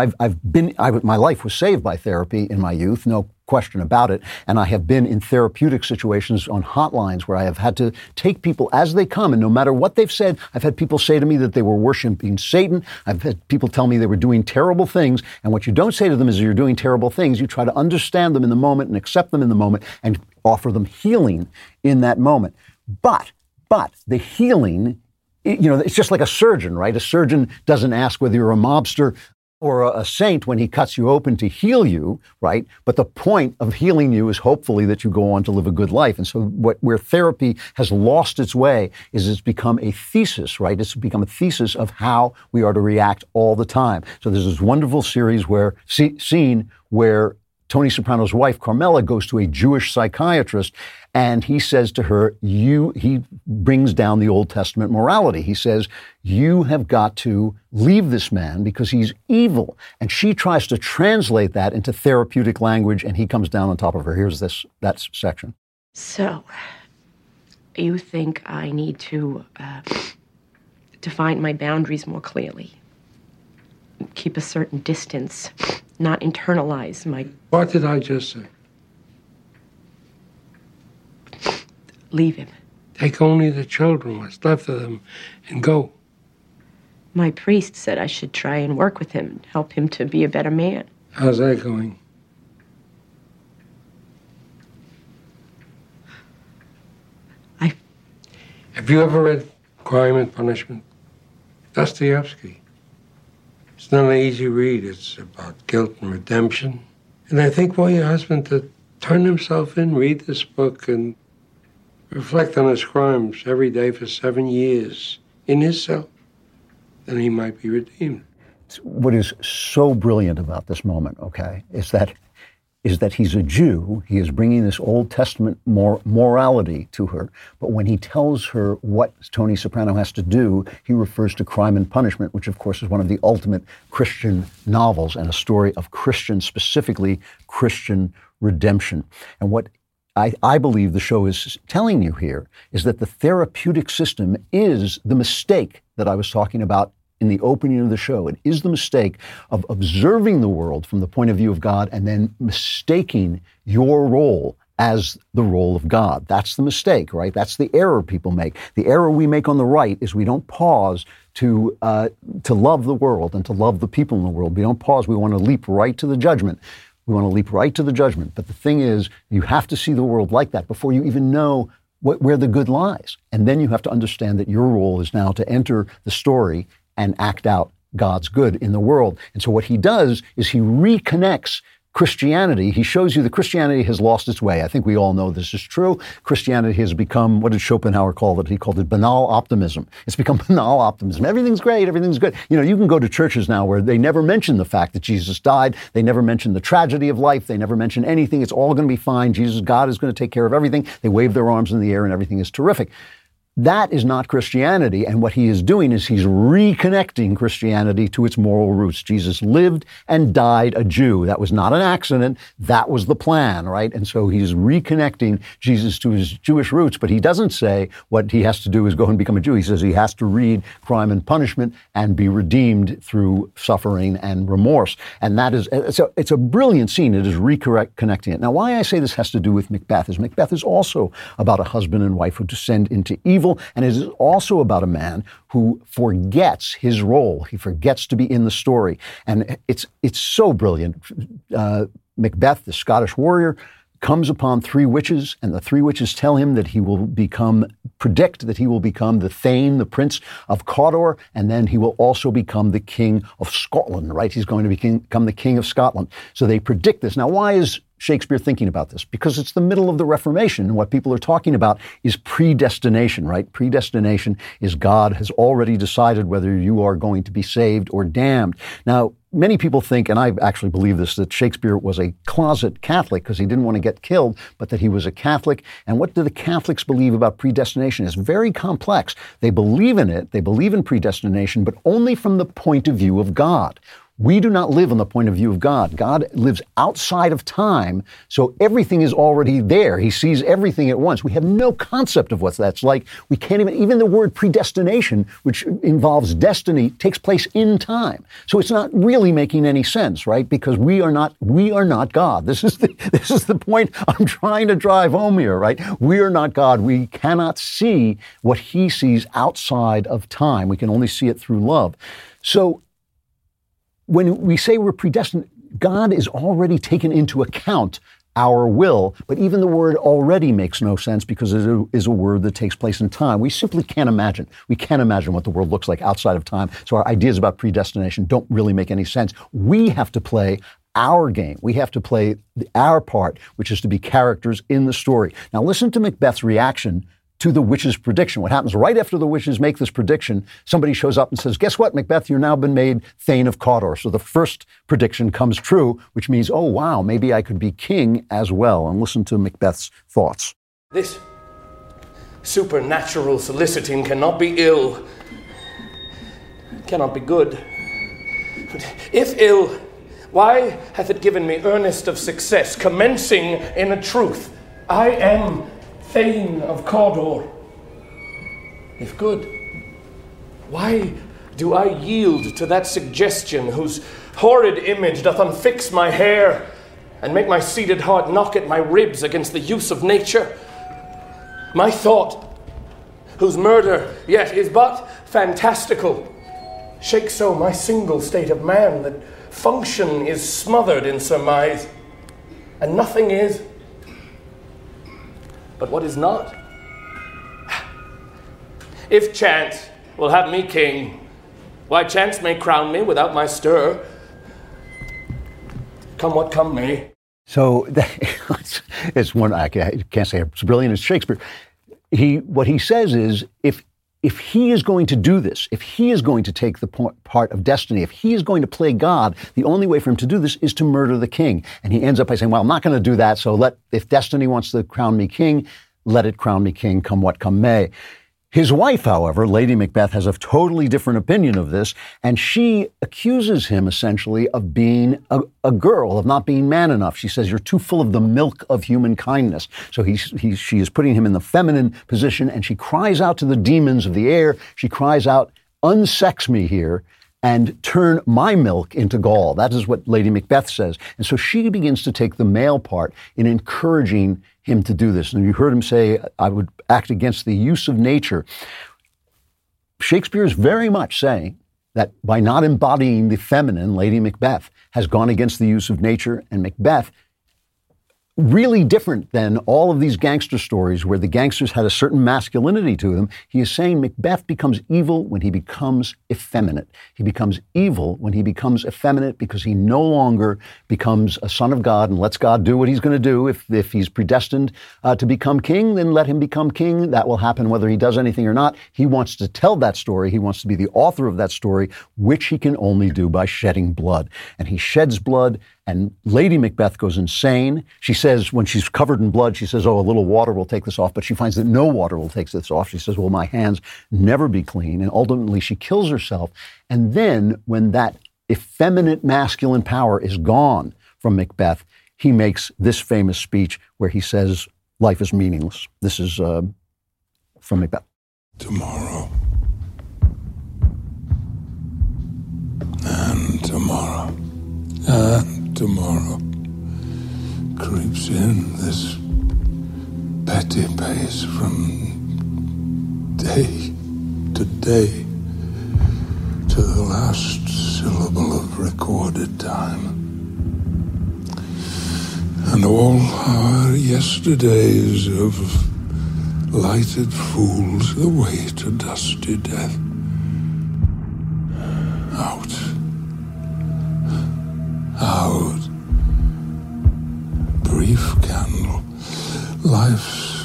my life was saved by therapy in my youth, no question about it. And I have been in therapeutic situations on hotlines where I have had to take people as they come. And no matter what they've said, I've had people say to me that they were worshiping Satan. I've had people tell me they were doing terrible things. And what you don't say to them is you're doing terrible things. You try to understand them in the moment and accept them in the moment and offer them healing in that moment. But the healing, it's just like a surgeon, right? A surgeon doesn't ask whether you're a mobster or a saint when he cuts you open to heal you, right? But the point of healing you is hopefully that you go on to live a good life. And so where therapy has lost its way is it's become a thesis, right? It's become a thesis of how we are to react all the time. So there's this wonderful series scene where Tony Soprano's wife, Carmela, goes to a Jewish psychiatrist, and he says to her, he brings down the Old Testament morality. He says, you have got to leave this man because he's evil. And she tries to translate that into therapeutic language, and he comes down on top of her. Here's that section. So, you think I need to define my boundaries more clearly? Keep a certain distance, not internalize my... What did I just say? Leave him. Take only the children, what's left of them, and go. My priest said I should try and work with him, help him to be a better man. How's that going? Have you ever read Crime and Punishment? Dostoevsky. It's not an easy read. It's about guilt and redemption. And I think for your husband to turn himself in, read this book, and reflect on his crimes every day for 7 years in his cell, then he might be redeemed. What is so brilliant about this moment, okay, is that he's a Jew. He is bringing this Old Testament morality to her. But when he tells her what Tony Soprano has to do, he refers to Crime and Punishment, which, of course, is one of the ultimate Christian novels and a story of Christian, specifically Christian redemption. And what I believe the show is telling you here is that the therapeutic system is the mistake that I was talking about in the opening of the show. It is the mistake of observing the world from the point of view of God and then mistaking your role as the role of God. That's the mistake, right? That's the error people make. The error we make on the right is we don't pause to love the world and to love the people in the world. We don't pause. We want to leap right to the judgment. We want to leap right to the judgment. But the thing is, you have to see the world like that before you even know where the good lies. And then you have to understand that your role is now to enter the story and act out God's good in the world. And so what he does is he reconnects Christianity. He shows you that Christianity has lost its way. I think we all know this is true. Christianity has become, what did Schopenhauer call it? He called it banal optimism. It's become banal optimism. Everything's great. Everything's good. You know, you can go to churches now where they never mention the fact that Jesus died. They never mention the tragedy of life. They never mention anything. It's all going to be fine. God is going to take care of everything. They wave their arms in the air and everything is terrific. That is not Christianity, and what he is doing is he's reconnecting Christianity to its moral roots. Jesus lived and died a Jew. That was not an accident. That was the plan, right? And so he's reconnecting Jesus to his Jewish roots, but he doesn't say what he has to do is go and become a Jew. He says he has to read Crime and Punishment and be redeemed through suffering and remorse. And that is, it's a brilliant scene. It is reconnecting it. Now, why I say this has to do with Macbeth is also about a husband and wife who descend into evil. And it is also about a man who forgets his role. He forgets to be in the story. And it's so brilliant. Macbeth, the Scottish warrior, comes upon three witches, and the three witches tell him that predict that he will become the Thane, the Prince of Cawdor, and then he will also become the King of Scotland, right? He's going to become the King of Scotland. So they predict this. Now, why is Shakespeare thinking about this? Because it's the middle of the Reformation, and what people are talking about is predestination, right? Predestination is God has already decided whether you are going to be saved or damned. Now, many people think, and I actually believe this, that Shakespeare was a closet Catholic because he didn't want to get killed, but that he was a Catholic. And what do the Catholics believe about predestination? It's very complex. They believe in it, they believe in predestination, but only from the point of view of God. We do not live on the point of view of God. God lives outside of time, so everything is already there. He sees everything at once. We have no concept of what that's like. We can't even the word predestination, which involves destiny, takes place in time. So it's not really making any sense, right? Because we are not God. This is the point I'm trying to drive home here, right? We are not God. We cannot see what he sees outside of time. We can only see it through love. So when we say we're predestined, God is already taken into account our will, but even the word already makes no sense because it is a word that takes place in time. We simply can't imagine. We can't imagine what the world looks like outside of time. So our ideas about predestination don't really make any sense. We have to play our game. We have to play our part, which is to be characters in the story. Now listen to Macbeth's reaction to the witch's prediction. What happens right after the witches make this prediction, somebody shows up and says, guess what, Macbeth, you've now been made Thane of Cawdor. So the first prediction comes true, which means, oh, wow, maybe I could be king as well. And listen to Macbeth's thoughts. This supernatural soliciting cannot be ill, cannot be good. If ill, why hath it given me earnest of success, commencing in a truth? I am Thane of Cawdor. If good, why do I yield to that suggestion whose horrid image doth unfix my hair and make my seated heart knock at my ribs against the use of nature? My thought, whose murder yet is but fantastical, shakes so my single state of man that function is smothered in surmise, and nothing is but what is not. If chance will have me king, why chance may crown me without my stir, come what come may. So it's one, I can't say it's brilliant as Shakespeare. What he says is, if he is going to do this, if he is going to take the part of destiny, if he is going to play God, the only way for him to do this is to murder the king. And he ends up by saying, well, I'm not going to do that, so if destiny wants to crown me king, let it crown me king, come what come may. His wife, however, Lady Macbeth, has a totally different opinion of this, and she accuses him essentially of being a girl, of not being man enough. She says, you're too full of the milk of human kindness. So she is putting him in the feminine position, and she cries out to the demons of the air. She cries out, unsex me here and turn my milk into gall. That is what Lady Macbeth says. And so she begins to take the male part in encouraging him to do this. And you heard him say, I would act against the use of nature. Shakespeare is very much saying that by not embodying the feminine, Lady Macbeth has gone against the use of nature, and Macbeth, really different than all of these gangster stories where the gangsters had a certain masculinity to them. He is saying Macbeth becomes evil when he becomes effeminate. He becomes evil when he becomes effeminate because he no longer becomes a son of God and lets God do what he's going to do. If he's predestined to become king, then let him become king. That will happen whether he does anything or not. He wants to tell that story. He wants to be the author of that story, which he can only do by shedding blood. And he sheds blood, and Lady Macbeth goes insane. She says, when she's covered in blood, she says, oh, a little water will take this off. But she finds that no water will take this off. She says, will my hands never be clean? And ultimately, she kills herself. And then when that effeminate masculine power is gone from Macbeth, he makes this famous speech where he says, life is meaningless. This is from Macbeth. Tomorrow. And tomorrow. And tomorrow creeps in this petty pace from day to day to the last syllable of recorded time. And all our yesterdays of lighted fools the way to dusty death. Out. Brief candle. Life's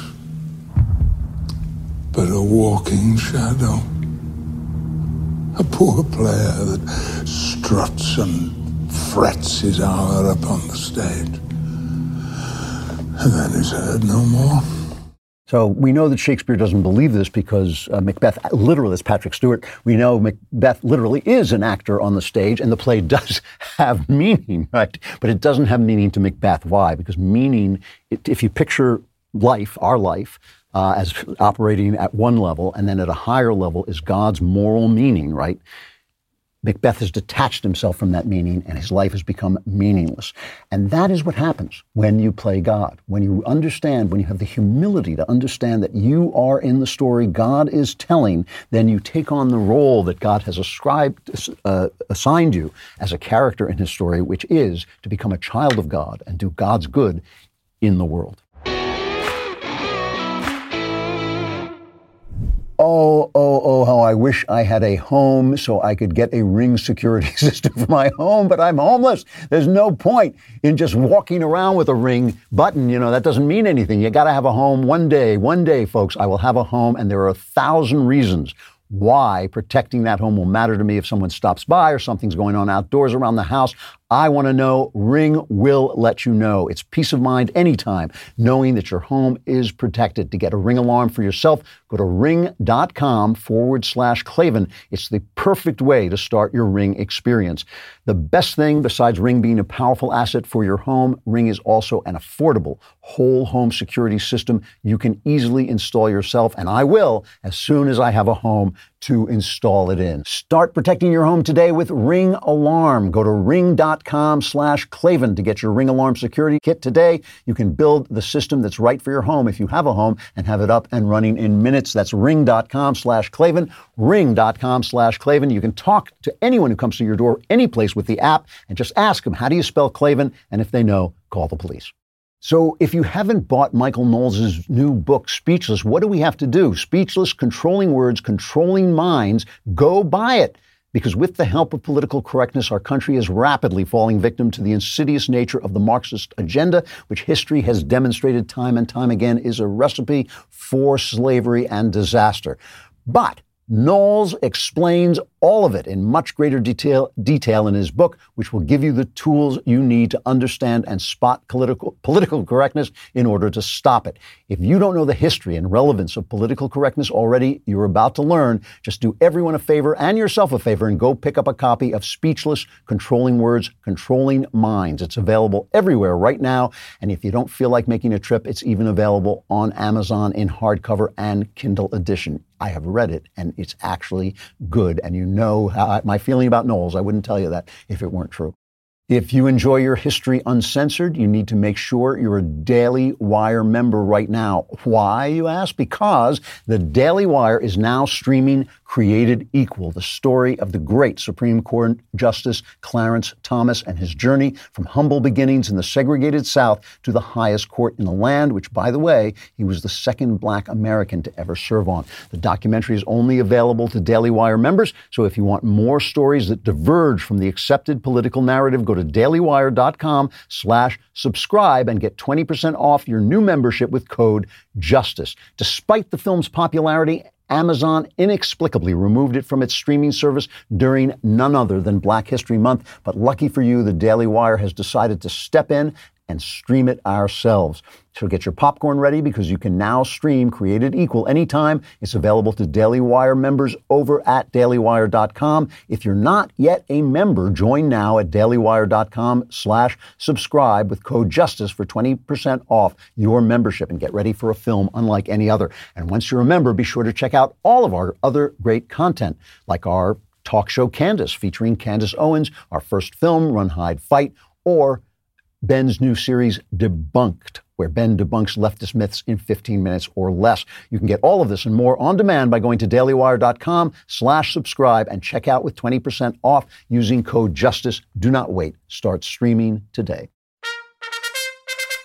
but a walking shadow. A poor player that struts and frets his hour upon the stage. And then is heard no more. So we know that Shakespeare doesn't believe this because Macbeth, literally, it's Patrick Stewart. We know Macbeth literally is an actor on the stage, and the play does have meaning, right? But it doesn't have meaning to Macbeth. Why? Because meaning, if you picture life, our life, as operating at one level, and then at a higher level is God's moral meaning, right? Macbeth has detached himself from that meaning, and his life has become meaningless. And that is what happens when you play God. When you understand, when you have the humility to understand that you are in the story God is telling, then you take on the role that God has assigned you as a character in his story, which is to become a child of God and do God's good in the world. Oh, how I wish I had a home so I could get a Ring security system for my home, but I'm homeless. There's no point in just walking around with a Ring button. You know, that doesn't mean anything. You got to have a home one day, folks, I will have a home, and there are 1,000 reasons why protecting that home will matter to me if someone stops by or something's going on outdoors around the house. I want to know. Ring will let you know. It's peace of mind anytime, knowing that your home is protected. To get a Ring alarm for yourself, go to ring.com/Klavan. It's the perfect way to start your Ring experience. The best thing, besides Ring being a powerful asset for your home, Ring is also an affordable whole home security system you can easily install yourself, and I will as soon as I have a home to install it in. Start protecting your home today with Ring Alarm. Go to ring.com/Klavan to get your Ring Alarm security kit today. You can build the system that's right for your home if you have a home and have it up and running in minutes. That's ring.com/Klavan, ring.com/Klavan. You can talk to anyone who comes to your door, any place with the app, and just ask them, how do you spell Klavan? And if they know, call the police. So if you haven't bought Michael Knowles' new book, Speechless, what do we have to do? Speechless, Controlling Words, Controlling Minds. Go buy it. Because with the help of political correctness, our country is rapidly falling victim to the insidious nature of the Marxist agenda, which history has demonstrated time and time again is a recipe for slavery and disaster. But Knowles explains all of it in much greater detail in his book, which will give you the tools you need to understand and spot political correctness in order to stop it. If you don't know the history and relevance of political correctness already, you're about to learn. Just do everyone a favor and yourself a favor and go pick up a copy of Speechless, Controlling Words, Controlling Minds. It's available everywhere right now. And if you don't feel like making a trip, it's even available on Amazon in hardcover and Kindle edition. I have read it, and it's actually good. And you know how my feeling about Knowles. I wouldn't tell you that if it weren't true. If you enjoy your history uncensored, you need to make sure you're a Daily Wire member right now. Why, you ask? Because the Daily Wire is now streaming Created Equal, the story of the great Supreme Court Justice Clarence Thomas and his journey from humble beginnings in the segregated South to the highest court in the land, which, by the way, he was the second Black American to ever serve on. The documentary is only available to Daily Wire members, so if you want more stories that diverge from the accepted political narrative, go to dailywire.com/subscribe and get 20% off your new membership with code JUSTICE. Despite the film's popularity, Amazon inexplicably removed it from its streaming service during none other than Black History Month. But lucky for you, the Daily Wire has decided to step in and stream it ourselves. So get your popcorn ready because you can now stream Created Equal anytime. It's available to Daily Wire members over at dailywire.com. If you're not yet a member, join now at dailywire.com/subscribe with code JUSTICE for 20% off your membership and get ready for a film unlike any other. And once you're a member, be sure to check out all of our other great content, like our talk show Candace, featuring Candace Owens, our first film, Run, Hide, Fight, or Ben's new series, Debunked, where Ben debunks leftist myths in 15 minutes or less. You can get all of this and more on demand by going to dailywire.com/subscribe and check out with 20% off using code JUSTICE. Do not wait. Start streaming today.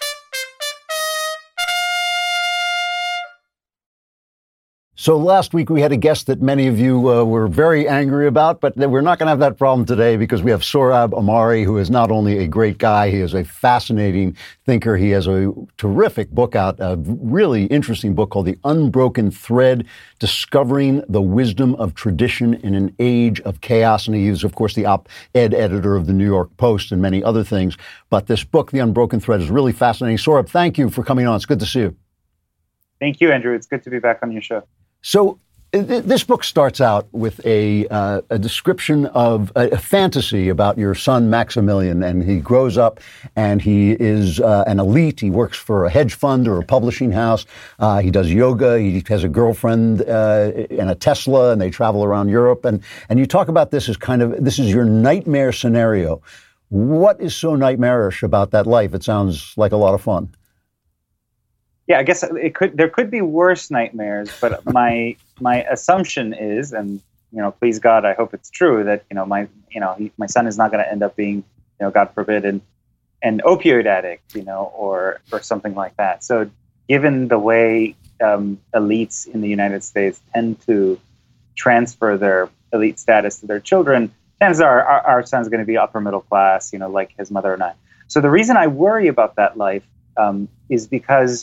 So last week we had a guest that many of you were very angry about, but we're not going to have that problem today because we have Sohrab Ahmari, who is not only a great guy, he is a fascinating thinker. He has a terrific book out, a really interesting book called The Unbroken Thread, Discovering the Wisdom of Tradition in an Age of Chaos. And he is, of course, the op-ed editor of the New York Post and many other things. But this book, The Unbroken Thread, is really fascinating. Sohrab, thank you for coming on. It's good to see you. Thank you, Andrew. It's good to be back on your show. So this book starts out with a description of a fantasy about your son, Maximilian, and he grows up and he is an elite. He works for a hedge fund or a publishing house. He does yoga. He has a girlfriend and a Tesla, and they travel around Europe. And you talk about this as this is your nightmare scenario. What is so nightmarish about that life? It sounds like a lot of fun. Yeah, I guess there could be worse nightmares, but my assumption is, and please God, I hope it's true that my son is not going to end up being, God forbid, an opioid addict, or something like that. So, given the way elites in the United States tend to transfer their elite status to their children, chances are our son's going to be upper middle class, like his mother and I. So the reason I worry about that life is because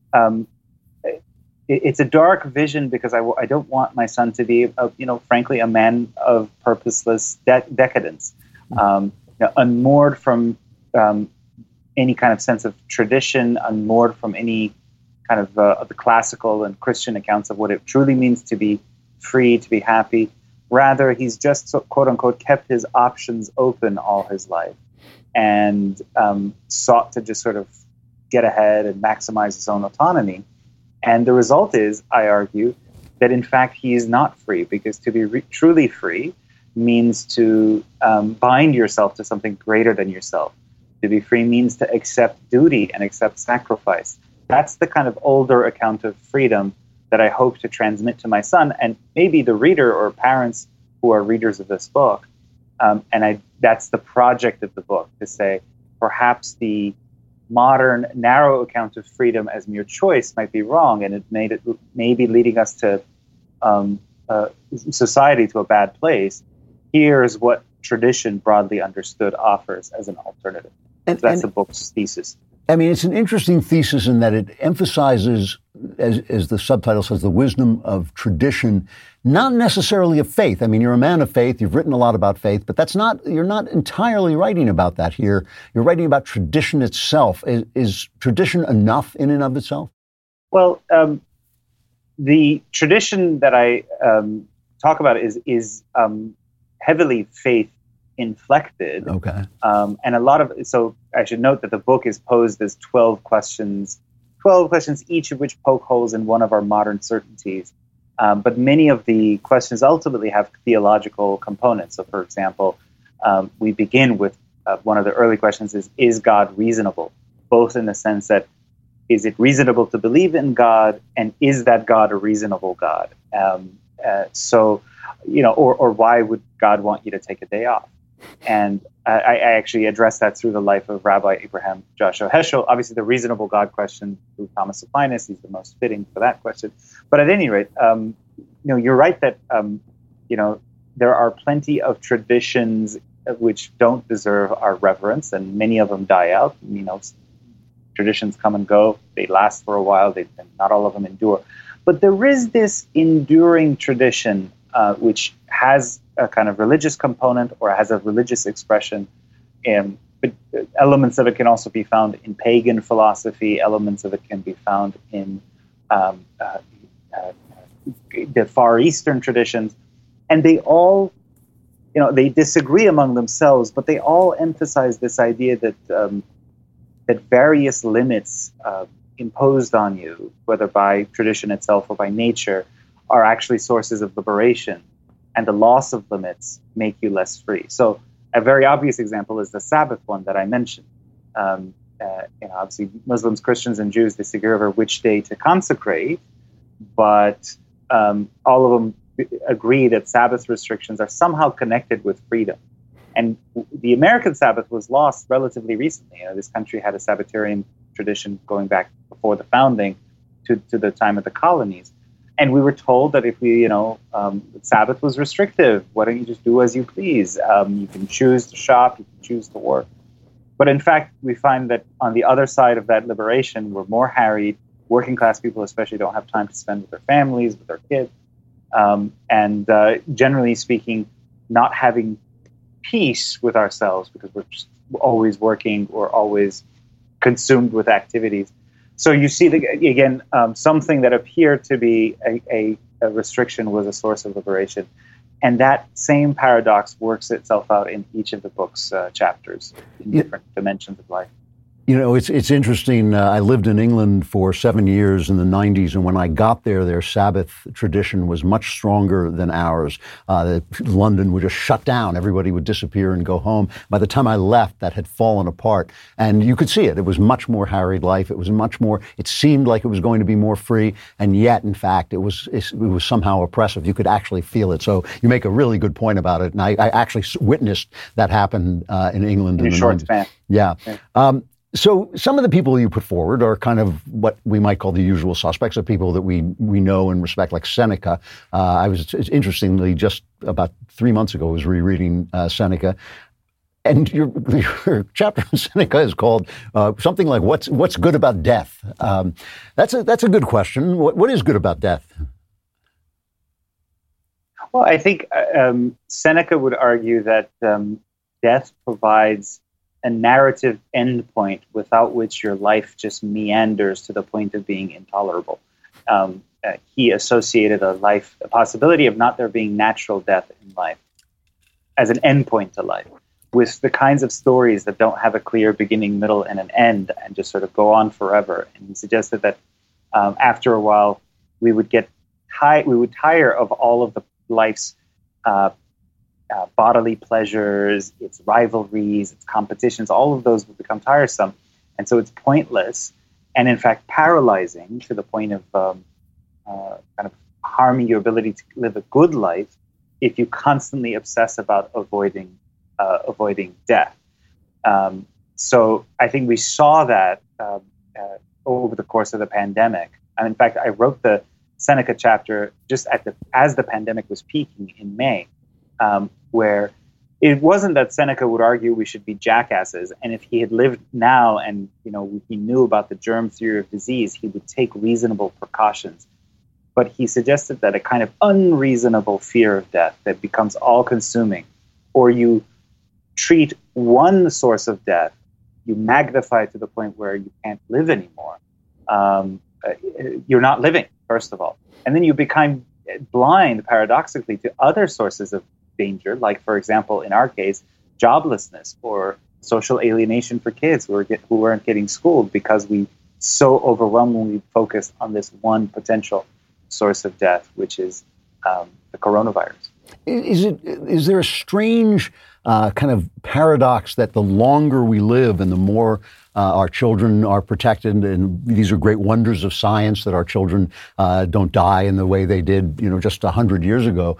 it's a dark vision because I don't want my son to be, frankly, a man of purposeless decadence, unmoored from any kind of sense of tradition, unmoored from any kind of the classical and Christian accounts of what it truly means to be free, to be happy. Rather, he's just, quote unquote, kept his options open all his life and sought to just sort of get ahead and maximize his own autonomy. And the result is, I argue, that in fact he is not free, because to be truly free means to bind yourself to something greater than yourself. To be free means to accept duty and accept sacrifice. That's the kind of older account of freedom that I hope to transmit to my son, and maybe the reader or parents who are readers of this book. That's the project of the book, to say perhaps the modern narrow account of freedom as mere choice might be wrong, and it may be leading us to society to a bad place. Here's what tradition, broadly understood, offers as an alternative. So that's the book's thesis. I mean, it's an interesting thesis in that it emphasizes, as the subtitle says, the wisdom of tradition, not necessarily of faith. I mean, you're a man of faith. You've written a lot about faith, but you're not entirely writing about that here. You're writing about tradition itself. Is tradition enough in and of itself? Well, the tradition that I talk about is heavily faith inflected. Okay. And so I should note that the book is posed as 12 questions, each of which poke holes in one of our modern certainties. But many of the questions ultimately have theological components. So, for example, we begin with one of the early questions is God reasonable? Both in the sense that, is it reasonable to believe in God, and is that God a reasonable God? Or why would God want you to take a day off? And I actually address that through the life of Rabbi Abraham Joshua Heschel. Obviously, the reasonable God question through Thomas Aquinas, he's the most fitting for that question. But at any rate, you're right that there are plenty of traditions which don't deserve our reverence, and many of them die out. Traditions come and go; they last for a while. Not all of them endure. But there is this enduring tradition which has a kind of religious component or has a religious expression. But elements of it can also be found in pagan philosophy. Elements of it can be found in the Far Eastern traditions. And they all, they disagree among themselves, but they all emphasize this idea that that various limits imposed on you, whether by tradition itself or by nature, are actually sources of liberation. And the loss of limits make you less free. So a very obvious example is the Sabbath one that I mentioned. Obviously, Muslims, Christians, and Jews disagree over which day to consecrate, but all of them agree that Sabbath restrictions are somehow connected with freedom. And the American Sabbath was lost relatively recently. This country had a Sabbatarian tradition going back before the founding to the time of the colonies. And we were told that if we, Sabbath was restrictive. Why don't you just do as you please? You can choose to shop, you can choose to work. But in fact, we find that on the other side of that liberation, we're more harried. Working class people especially don't have time to spend with their families, with their kids. And generally speaking, not having peace with ourselves because we're just always working or always consumed with activities. So you see, again, something that appeared to be a restriction was a source of liberation. And that same paradox works itself out in each of the book's chapters in different dimensions of life. It's interesting. I lived in England for 7 years in the 90s, and when I got there, their Sabbath tradition was much stronger than ours. London would just shut down. Everybody would disappear and go home. By the time I left, that had fallen apart. And you could see it. It was much more harried life. It seemed like it was going to be more free, and yet, in fact, it was somehow oppressive. You could actually feel it. So you make a really good point about it, and I actually witnessed that happen in England. In a short span. Yeah. So some of the people you put forward are kind of what we might call the usual suspects, of people that we know and respect, like Seneca. I was, interestingly, just about 3 months ago, was rereading Seneca. And your chapter on Seneca is called something like "What's Good About Death?" That's a good question. What is good about death? Well, I think Seneca would argue that death provides a narrative endpoint without which your life just meanders to the point of being intolerable. He associated a possibility of not there being natural death in life as an endpoint to life, with the kinds of stories that don't have a clear beginning, middle, and an end, and just sort of go on forever. And he suggested that after a while, we would tire of all of the life's bodily pleasures, its rivalries, its competitions. All of those would become tiresome, and so it's pointless, and in fact paralyzing to the point of kind of harming your ability to live a good life if you constantly obsess about avoiding death. So I think we saw that over the course of the pandemic. And in fact, I wrote the Seneca chapter just as the pandemic was peaking in May, where it wasn't that Seneca would argue we should be jackasses, and if he had lived now and he knew about the germ theory of disease, he would take reasonable precautions. But he suggested that a kind of unreasonable fear of death that becomes all-consuming, or you treat one source of death, you magnify it to the point where you can't live anymore. You're not living, first of all. And then you become blind, paradoxically, to other sources of danger, like, for example, in our case, joblessness or social alienation for kids who weren't getting schooled because we so overwhelmingly focused on this one potential source of death, which is the coronavirus. Is there a strange kind of paradox that the longer we live and the more our children are protected, and these are great wonders of science that our children don't die in the way they did, just 100 years ago.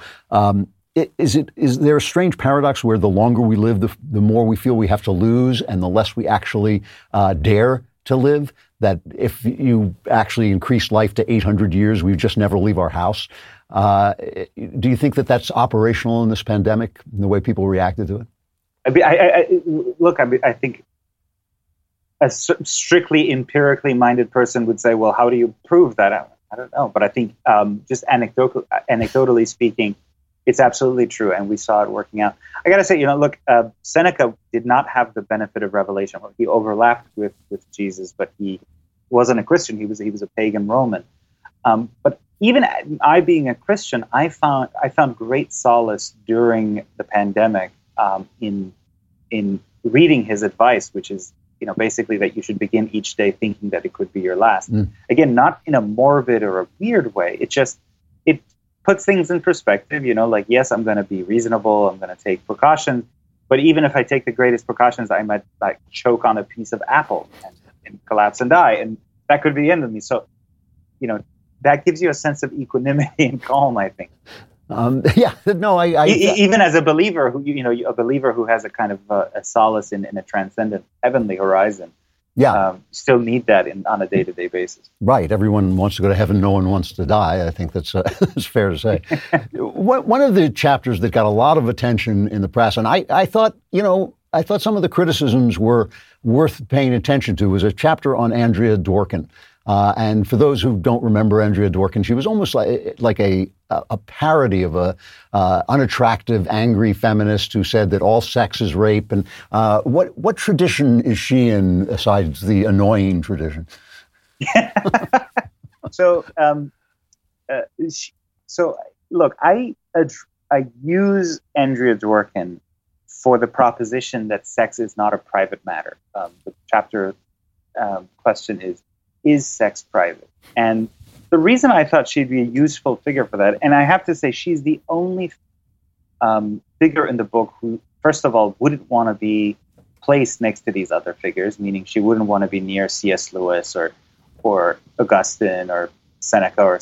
Is there a strange paradox where the longer we live, the more we feel we have to lose, and the less we actually dare to live? That if you actually increase life to 800 years, we just never leave our house. Do you think that that's operational in this pandemic, in the way people reacted to it? I think a strictly empirically minded person would say, well, how do you prove that? I don't know. But I think just anecdotally speaking, it's absolutely true. And we saw it working out. I got to say, Seneca did not have the benefit of revelation. He overlapped with Jesus, but he wasn't a Christian. He was a pagan Roman. But even I being a Christian, I found great solace during the pandemic in reading his advice, which is, basically that you should begin each day thinking that it could be your last. Again, not in a morbid or a weird way. It puts things in perspective, yes, I'm going to be reasonable. I'm going to take precautions. But even if I take the greatest precautions, I might choke on a piece of apple and collapse and die. And that could be the end of me. So, that gives you a sense of equanimity and calm, I think. Even as a believer who, a believer who has a kind of a solace in a transcendent heavenly horizon, still need that on a day-to-day basis. Right. Everyone wants to go to heaven. No one wants to die. I think that's that's fair to say. One of the chapters that got a lot of attention in the press, and I thought some of the criticisms were worth paying attention to, was a chapter on Andrea Dworkin. And for those who don't remember Andrea Dworkin, she was almost like a parody of a unattractive, angry feminist who said that all sex is rape. And what tradition is she in, aside the annoying tradition? So look, I use Andrea Dworkin for the proposition that sex is not a private matter. The chapter question is sex private? And the reason I thought she'd be a useful figure for that, and I have to say she's the only figure in the book who, first of all, wouldn't want to be placed next to these other figures, meaning she wouldn't want to be near C.S. Lewis or Augustine or Seneca or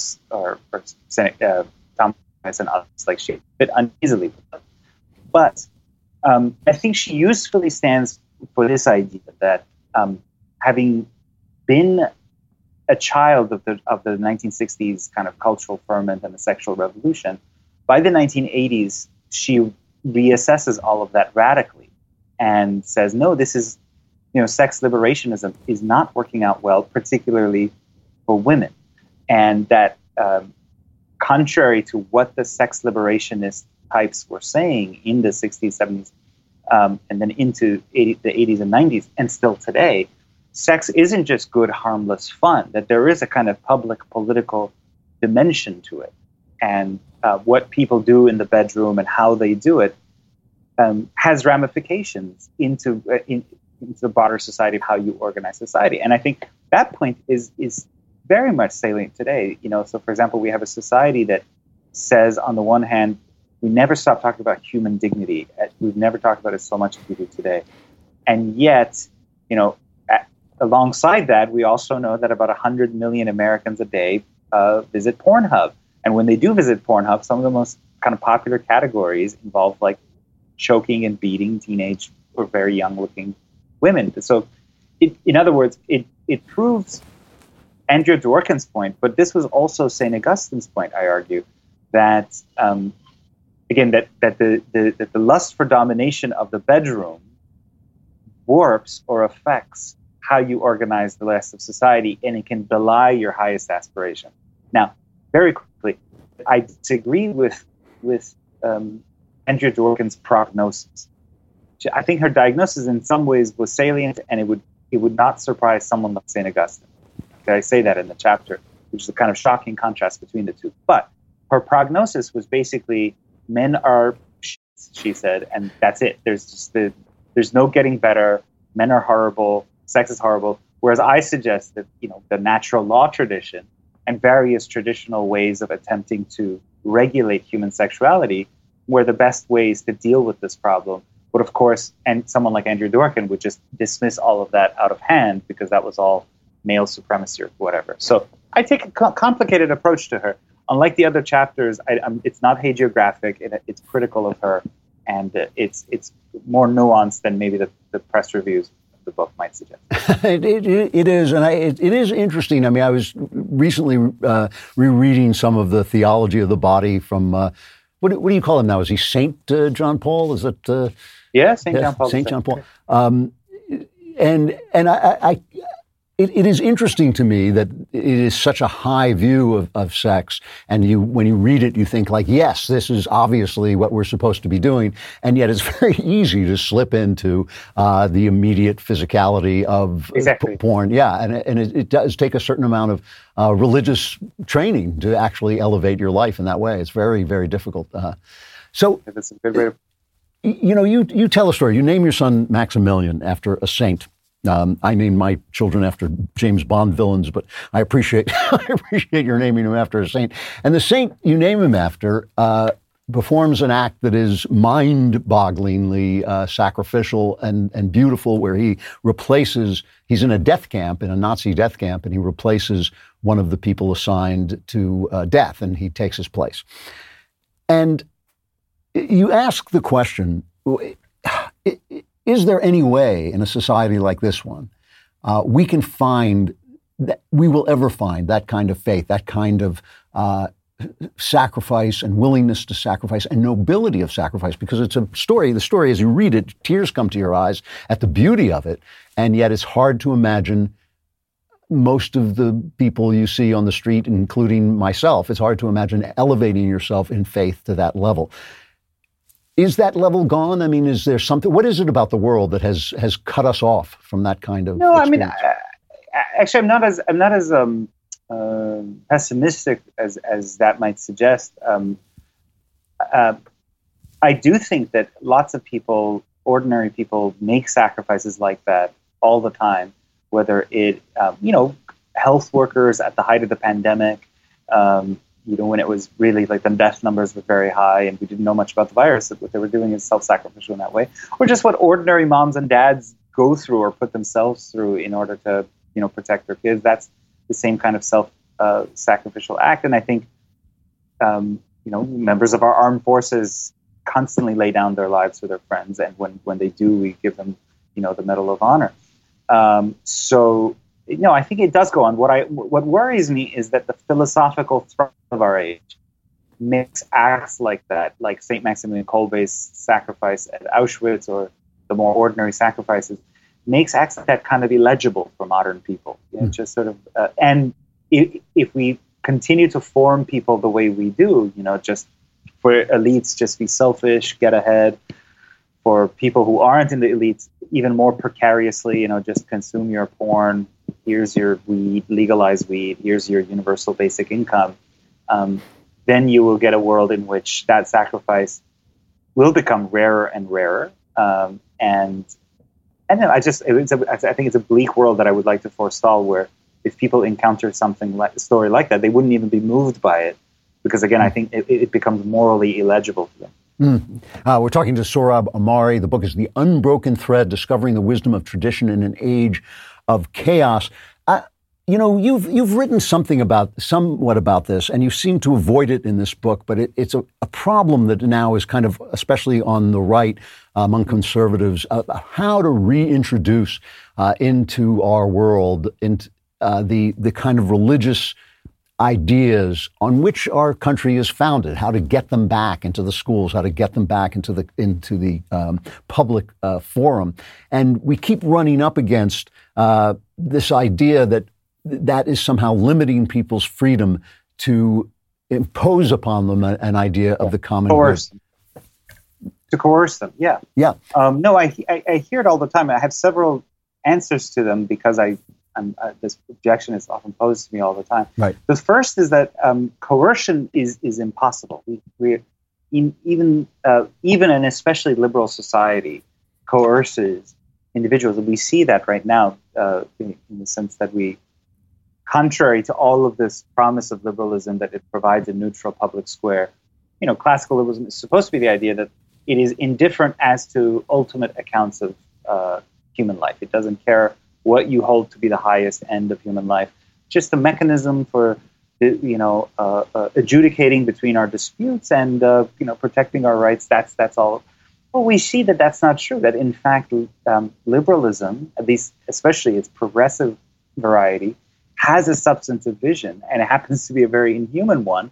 Thomas and others. Like, she fit uneasily with them. But I think she usefully stands for this idea that having been a child of the 1960s kind of cultural ferment and the sexual revolution, by the 1980s, she reassesses all of that radically and says, no, this is, sex liberationism is not working out well, particularly for women. And that contrary to what the sex liberationist types were saying in the 60s, 70s, and then into the 80s and 90s, and still today, sex isn't just good, harmless fun, that there is a kind of public political dimension to it. And what people do in the bedroom and how they do it has ramifications into the broader society of how you organize society. And I think that point is very much salient today. So for example, we have a society that says, on the one hand, we never stop talking about human dignity. We've never talked about it so much as we do today. And yet, alongside that, we also know that about 100 million Americans a day visit Pornhub. And when they do visit Pornhub, some of the most kind of popular categories involve like choking and beating teenage or very young-looking women. So, in other words, it proves Andrea Dworkin's point, but this was also St. Augustine's point, I argue, that again, that the lust for domination of the bedroom warps or affects how you organize the rest of society, and it can belie your highest aspiration. Now, very quickly, I disagree with Andrea Dworkin's prognosis. I think her diagnosis in some ways was salient, and it would not surprise someone like St. Augustine. Okay, I say that in the chapter, which is a kind of shocking contrast between the two. But her prognosis was basically, men are shit, she said, and that's it. There's no getting better. Men are horrible. Sex is horrible. Whereas I suggest that, the natural law tradition and various traditional ways of attempting to regulate human sexuality were the best ways to deal with this problem. But of course, and someone like Andrea Dworkin would just dismiss all of that out of hand because that was all male supremacy or whatever. So I take a complicated approach to her. Unlike the other chapters, it's not hagiographic. It's critical of her, and it's more nuanced than maybe the press reviews the book might suggest. It is, and it is interesting. I mean, I was recently rereading some of the theology of the body from what do you call him now? Is he Saint John Paul? Is it? Yeah, Saint John Paul. Saint John Paul. And it is interesting to me that it is such a high view of sex, and when you read it, you think like, yes, this is obviously what we're supposed to be doing, and yet it's very easy to slip into the immediate physicality of porn. Yeah, and it does take a certain amount of religious training to actually elevate your life in that way. It's very, very difficult. So that's a good way to... You tell a story. You name your son Maximilian after a saint. I named my children after James Bond villains, but I appreciate your naming him after a saint. And the saint you name him after performs an act that is mind-bogglingly sacrificial and beautiful, where he's in a death camp, in a Nazi death camp, and he replaces one of the people assigned to death, and he takes his place. And you ask the question, is there any way in a society like this one we can find that we will ever find that kind of faith, that kind of sacrifice and willingness to sacrifice and nobility of sacrifice, because it's a story. The story, as you read it, tears come to your eyes at the beauty of it, and yet it's hard to imagine most of the people you see on the street, including myself. It's hard to imagine elevating yourself in faith to that level. Is that level gone? I mean, is there something? What is it about the world that has cut us off from that kind of? No, experience? I mean, actually, I'm not as pessimistic as that might suggest. I do think that lots of people, ordinary people, make sacrifices like that all the time. Whether it, health workers at the height of the pandemic, when it was really like the death numbers were very high and we didn't know much about the virus, what they were doing is self-sacrificial in that way, or just what ordinary moms and dads go through or put themselves through in order to, protect their kids. That's the same kind of self-sacrificial act. And I think, members of our armed forces constantly lay down their lives for their friends. And when they do, we give them, the Medal of Honor. I think it does go on. What worries me is that the philosophical thrust of our age makes acts like that, like St. Maximilian Kolbe's sacrifice at Auschwitz or the more ordinary sacrifices, makes acts like that kind of illegible for modern people. Just sort of, and if we continue to form people the way we do, just for elites, just be selfish, get ahead. For people who aren't in the elites, even more precariously, just consume your porn. Here's your weed, legalize weed. Here's your universal basic income. Then you will get a world in which that sacrifice will become rarer and rarer. I think it's a bleak world that I would like to forestall, where if people encounter something like a story like that, they wouldn't even be moved by it, because again, I think it becomes morally illegible for them. We're talking to Sohrab Ahmari. The book is The Unbroken Thread: Discovering the Wisdom of Tradition in an Age of Chaos. You've written somewhat about this, and you seem to avoid it in this book, but it's a problem that now is kind of, especially on the right, among conservatives, how to reintroduce into our world into the kind of religious ideas on which our country is founded, how to get them back into the schools, how to get them back into the public forum. And we keep running up against this idea that is somehow limiting people's freedom to impose upon them an idea of the common good. To coerce them, yeah. Yeah. I hear it all the time. I have several answers to them because this objection is often posed to me all the time. Right. The first is that coercion is impossible. Even an especially liberal society coerces individuals, and we see that right now in the sense that we, contrary to all of this promise of liberalism that it provides a neutral public square, classical liberalism is supposed to be the idea that it is indifferent as to ultimate accounts of human life. It doesn't care what you hold to be the highest end of human life. Just a mechanism for, adjudicating between our disputes and, protecting our rights. That's all. Well, we see that that's not true. That in fact, liberalism, at least especially its progressive variety, has a substantive vision, and it happens to be a very inhuman one.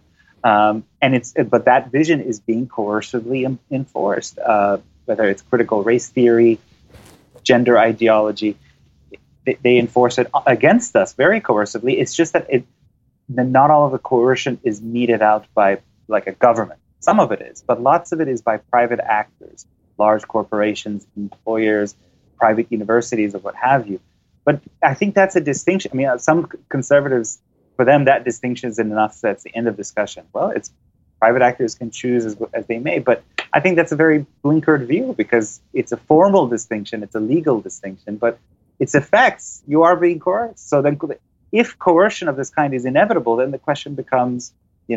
But that vision is being coercively enforced, whether it's critical race theory, gender ideology. They enforce it against us very coercively. It's just that not all of the coercion is meted out by like a government. Some of it is, but lots of it is by private actors, large corporations, employers, private universities, or what have you. But I think that's a distinction. I mean, some conservatives, for them, that distinction is enough. That's the end of discussion. Well, it's private actors can choose as they may, but I think that's a very blinkered view because it's a formal distinction, it's a legal distinction, but its effects, you are being coerced. So then if coercion of this kind is inevitable, then the question becomes,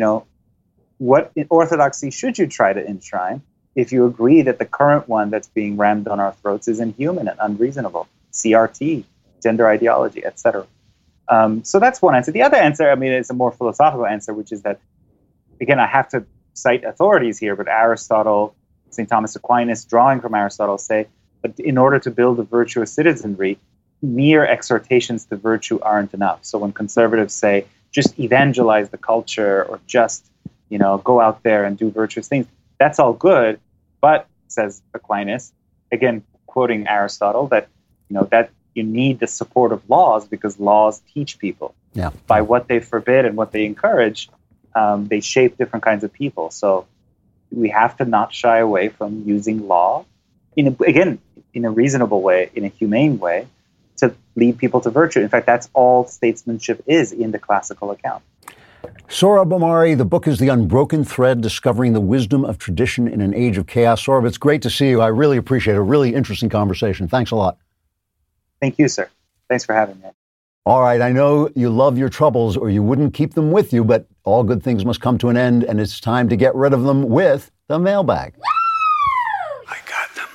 what orthodoxy should you try to enshrine if you agree that the current one that's being rammed down our throats is inhuman and unreasonable? CRT, gender ideology, etc. So that's one answer. The other answer, it's a more philosophical answer, which is that, again, I have to cite authorities here, but Aristotle, St. Thomas Aquinas, drawing from Aristotle, say that in order to build a virtuous citizenry, mere exhortations to virtue aren't enough. So when conservatives say, just evangelize the culture or just, go out there and do virtuous things, that's all good. But, says Aquinas, again, quoting Aristotle, that, that you need the support of laws because laws teach people. Yeah. By what they forbid and what they encourage, they shape different kinds of people. So we have to not shy away from using law, in a reasonable way, in a humane way, to lead people to virtue. In fact, that's all statesmanship is in the classical account. Sohrab Ahmari, the book is The Unbroken Thread, Discovering the Wisdom of Tradition in an Age of Chaos. Sohrab, it's great to see you. I really appreciate it. A really interesting conversation. Thanks a lot. Thank you, sir. Thanks for having me. All right, I know you love your troubles or you wouldn't keep them with you, but all good things must come to an end, and it's time to get rid of them with the mailbag. I got them.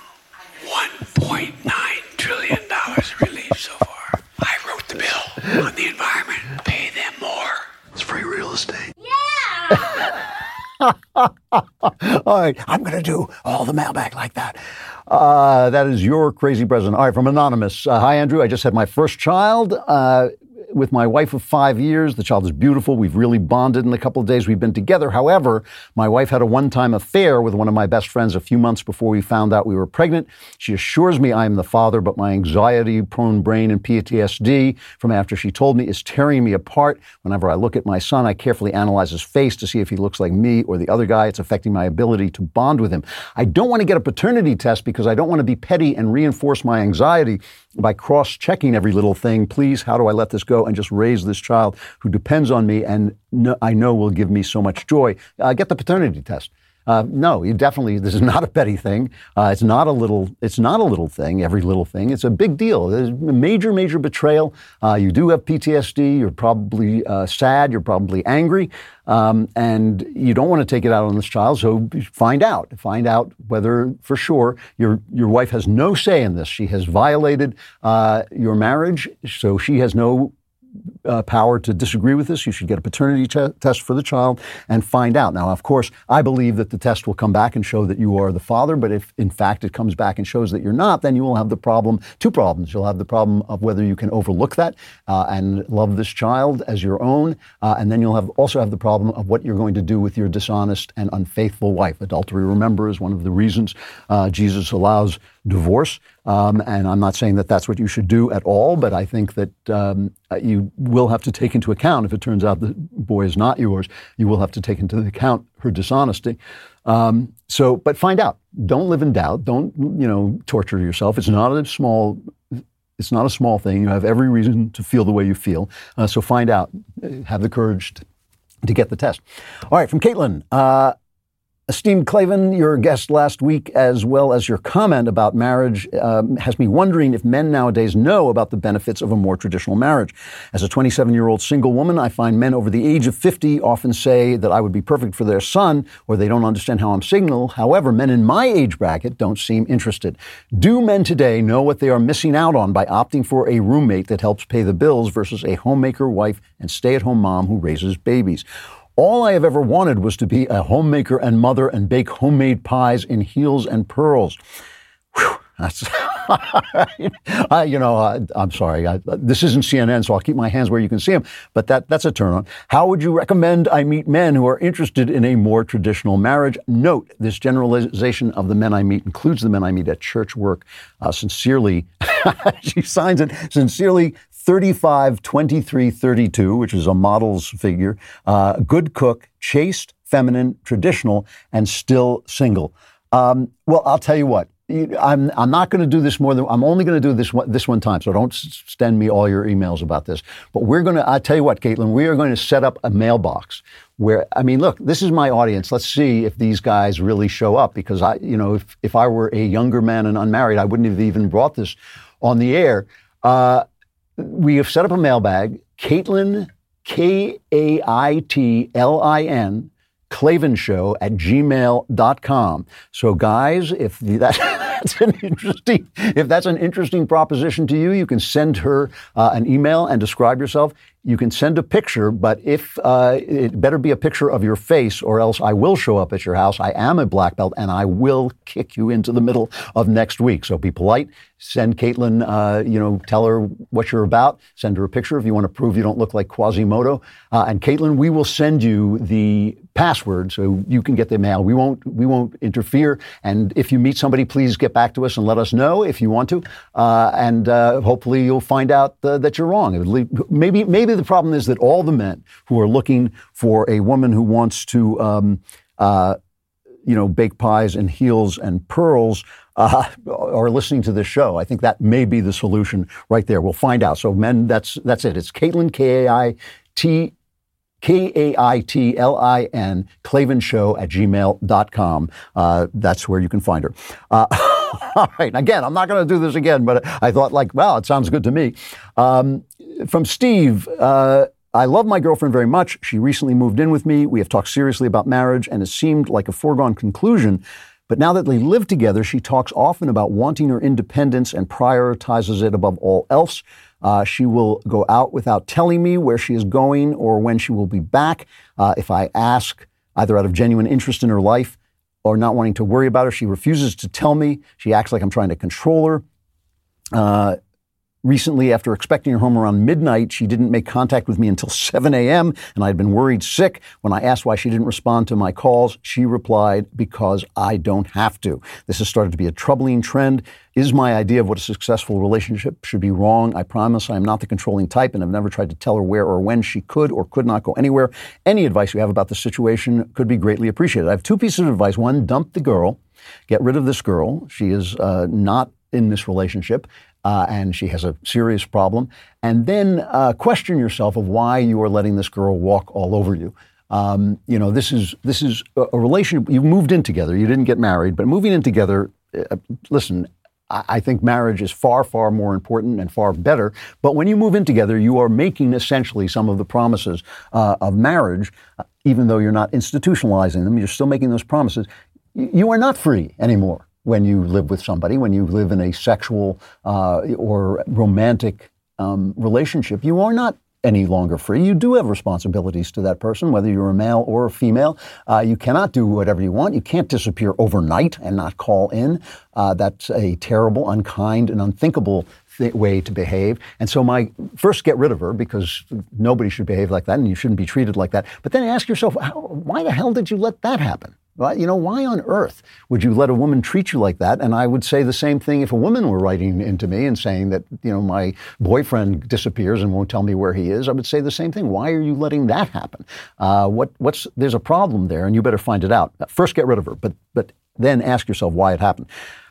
$1.9 trillion relief so far. I wrote the bill on the environment. Pay them more. It's free real estate. All right, I'm going to do all the mailbag like that. That is your crazy president. All right, from Anonymous. Hi, Andrew. I just had my first child with my wife of 5 years. The child is beautiful. We've really bonded in the couple of days we've been together. However, my wife had a one-time affair with one of my best friends a few months before we found out we were pregnant. She assures me I am the father, but my anxiety-prone brain and PTSD from after she told me is tearing me apart. Whenever I look at my son, I carefully analyze his face to see if he looks like me or the other guy. It's affecting my ability to bond with him. I don't want to get a paternity test because I don't want to be petty and reinforce my anxiety by cross-checking every little thing. Please, how do I let this go and just raise this child who depends on me and I know will give me so much joy? Get the paternity test. No, you definitely, this is not a petty thing. It's not a little thing, every little thing. It's a big deal. There's a major betrayal. You do have PTSD. You're probably sad. You're probably angry. And you don't want to take it out on this child. So find out whether for sure your wife has no say in this. She has violated your marriage. So she has no power to disagree with this. You should get a paternity test for the child and find out. Now, of course, I believe that the test will come back and show that you are the father, but if in fact it comes back and shows that you're not, then you will have two problems. You'll have the problem of whether you can overlook that and love this child as your own, and then you'll also have the problem of what you're going to do with your dishonest and unfaithful wife. Adultery, remember, is one of the reasons Jesus allows divorce. And I'm not saying that that's what you should do at all, but I think that you will have to take into account, if it turns out the boy is not yours, you will have to take into account her dishonesty. But find out. Don't live in doubt. Don't, torture yourself. It's not a small thing. You have every reason to feel the way you feel. So find out. Have the courage to get the test. All right, from Caitlin. Esteemed Klavan, your guest last week, as well as your comment about marriage, has me wondering if men nowadays know about the benefits of a more traditional marriage. As a 27-year-old single woman, I find men over the age of 50 often say that I would be perfect for their son, or they don't understand how I'm single. However, men in my age bracket don't seem interested. Do men today know what they are missing out on by opting for a roommate that helps pay the bills versus a homemaker wife and stay-at-home mom who raises babies? All I have ever wanted was to be a homemaker and mother and bake homemade pies in heels and pearls. Whew, that's, I'm sorry. This isn't CNN, so I'll keep my hands where you can see them. But that's a turn on. How would you recommend I meet men who are interested in a more traditional marriage? Note, this generalization of the men I meet includes the men I meet at church, work. Sincerely, she signs it, sincerely, 35, 23, 32, which is a model's figure, good cook, chaste, feminine, traditional, and still single. Well, I'll tell you what. I'm not going to do this I'm only going to do this one time, so don't send me all your emails about this. But I'll tell you what, Caitlin, we are going to set up a mailbox where, look, this is my audience. Let's see if these guys really show up, because if I were a younger man and unmarried, I wouldn't have even brought this on the air. We have set up a mailbag, Caitlin, Kaitlin, clavenshow@gmail.com. So guys, if that's an interesting proposition to you, you can send her an email and describe yourself. You can send a picture, but it better be a picture of your face, or else I will show up at your house. I am a black belt, and I will kick you into the middle of next week. So be polite. Send Caitlin, tell her what you're about. Send her a picture if you want to prove you don't look like Quasimodo. And Caitlin, we will send you the password so you can get the mail. We won't interfere. And if you meet somebody, please get back to us and let us know if you want to. And hopefully you'll find out that you're wrong. Maybe the problem is that all the men who are looking for a woman who wants to bake pies and heels and pearls are listening to this show. I think that may be the solution right there. We'll find out. So men, that's it. It's Caitlin, Kaitlin, clavenshow@gmail.com. That's where you can find her. All right. Again, I'm not going to do this again, but I thought it sounds good to me. From Steve, I love my girlfriend very much. She recently moved in with me. We have talked seriously about marriage, and it seemed like a foregone conclusion. But now that they live together, she talks often about wanting her independence and prioritizes it above all else. She will go out without telling me where she is going or when she will be back. If I ask, either out of genuine interest in her life or not wanting to worry about her, she refuses to tell me. She acts like I'm trying to control her. Recently, after expecting her home around midnight, she didn't make contact with me until 7 a.m., and I had been worried sick. When I asked why she didn't respond to my calls, she replied, because I don't have to. This has started to be a troubling trend. Is my idea of what a successful relationship should be wrong? I promise I am not the controlling type, and I've never tried to tell her where or when she could or could not go anywhere. Any advice you have about the situation could be greatly appreciated. I have two pieces of advice. One, dump the girl. Get rid of this girl. She is not in this relationship. And she has a serious problem. And then question yourself of why you are letting this girl walk all over you. This is a relationship. You moved in together. You didn't get married, but moving in together, listen, I think marriage is far, far more important and far better. But when you move in together, you are making essentially some of the promises of marriage, even though you're not institutionalizing them. You're still making those promises. You are not free anymore. When you live with somebody, when you live in a sexual or romantic relationship, you are not any longer free. You do have responsibilities to that person, whether you're a male or a female. You cannot do whatever you want. You can't disappear overnight and not call in. That's a terrible, unkind, and unthinkable way to behave. And so first get rid of her, because nobody should behave like that and you shouldn't be treated like that. But then ask yourself, why the hell did you let that happen? Why on earth would you let a woman treat you like that? And I would say the same thing if a woman were writing into me and saying that, my boyfriend disappears and won't tell me where he is. I would say the same thing. Why are you letting that happen? There's a problem there, and you better find it out. First, get rid of her, but then ask yourself why it happened.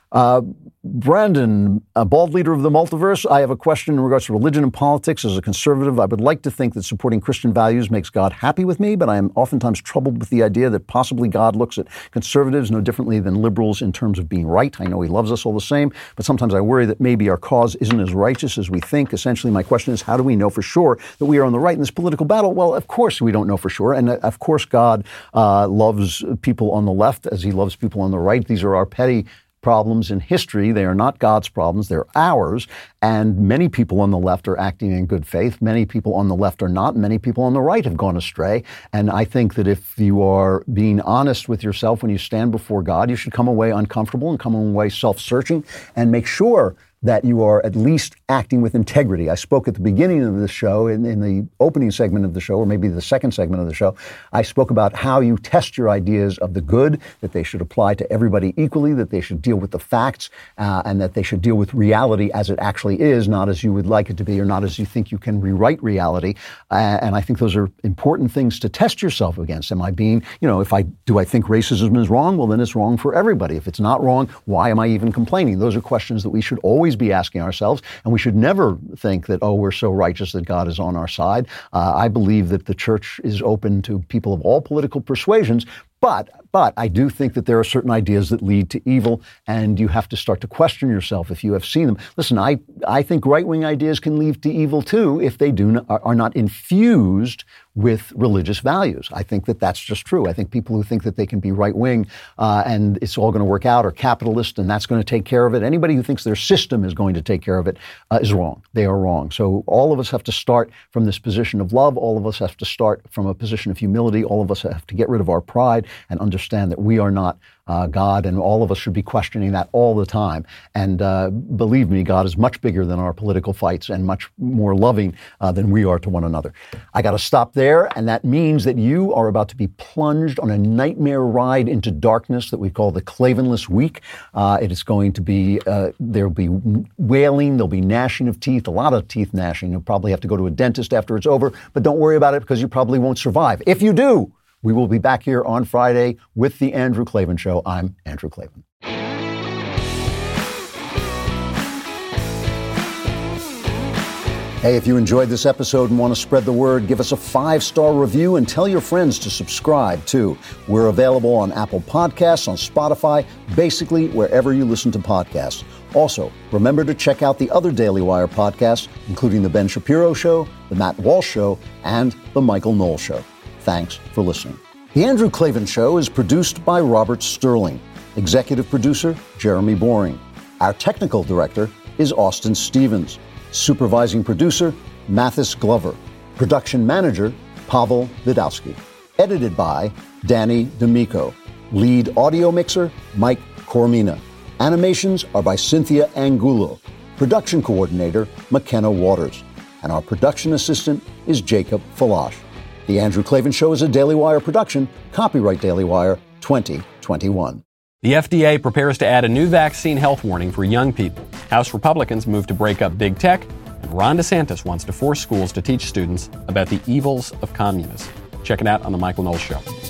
Brandon, a bald leader of the multiverse, I have a question in regards to religion and politics. As a conservative, I would like to think that supporting Christian values makes God happy with me, but I am oftentimes troubled with the idea that possibly God looks at conservatives no differently than liberals in terms of being right. I know he loves us all the same, but sometimes I worry that maybe our cause isn't as righteous as we think. Essentially, my question is, how do we know for sure that we are on the right in this political battle? Well, of course we don't know for sure, and of course God loves people on the left as he loves people on the right. These are our petty problems in history. They are not God's problems. They're ours. And many people on the left are acting in good faith. Many people on the left are not. Many people on the right have gone astray. And I think that if you are being honest with yourself when you stand before God, you should come away uncomfortable and come away self-searching and make sure that you are at least acting with integrity. I spoke at the beginning of the show, in the opening segment of the show, or maybe the second segment of the show, I spoke about how you test your ideas of the good, that they should apply to everybody equally, that they should deal with the facts, and that they should deal with reality as it actually is, not as you would like it to be, or not as you think you can rewrite reality. And I think those are important things to test yourself against. Am I being, do I think racism is wrong? Well, then it's wrong for everybody. If it's not wrong, why am I even complaining? Those are questions that we should always be asking ourselves, and we should never think that, we're so righteous that God is on our side. I believe that the church is open to people of all political persuasions, but I do think that there are certain ideas that lead to evil, and you have to start to question yourself if you have seen them. Listen, I think right-wing ideas can lead to evil too if they are not infused with religious values. I think that that's just true. I think people who think that they can be right-wing and it's all going to work out, or capitalist and that's going to take care of it, anybody who thinks their system is going to take care of it is wrong. They are wrong. So all of us have to start from this position of love. All of us have to start from a position of humility. All of us have to get rid of our pride. and understand that we are not God, and all of us should be questioning that all the time. And believe me, God is much bigger than our political fights and much more loving than we are to one another. I got to stop there, and that means that you are about to be plunged on a nightmare ride into darkness that we call the Klavanless Week. It is going to be, there'll be wailing, there'll be gnashing of teeth, a lot of teeth gnashing. You'll probably have to go to a dentist after it's over, but don't worry about it because you probably won't survive. If you do, we will be back here on Friday with The Andrew Klavan Show. I'm Andrew Klavan. Hey, if you enjoyed this episode and want to spread the word, give us a 5-star review and tell your friends to subscribe, too. We're available on Apple Podcasts, on Spotify, basically wherever you listen to podcasts. Also, remember to check out the other Daily Wire podcasts, including The Ben Shapiro Show, The Matt Walsh Show, and The Michael Knowles Show. Thanks for listening. The Andrew Klavan Show is produced by Robert Sterling. Executive producer, Jeremy Boring. Our technical director is Austin Stevens. Supervising producer, Mathis Glover. Production manager, Pavel Vidowski. Edited by Danny D'Amico. Lead audio mixer, Mike Coromina. Animations are by Cynthia Angulo. Production coordinator, McKenna Waters. And our production assistant is Jacob Falash. The Andrew Klavan Show is a Daily Wire production. Copyright Daily Wire 2021. The FDA prepares to add a new vaccine health warning for young people. House Republicans move to break up big tech, and Ron DeSantis wants to force schools to teach students about the evils of communism. Check it out on The Michael Knowles Show.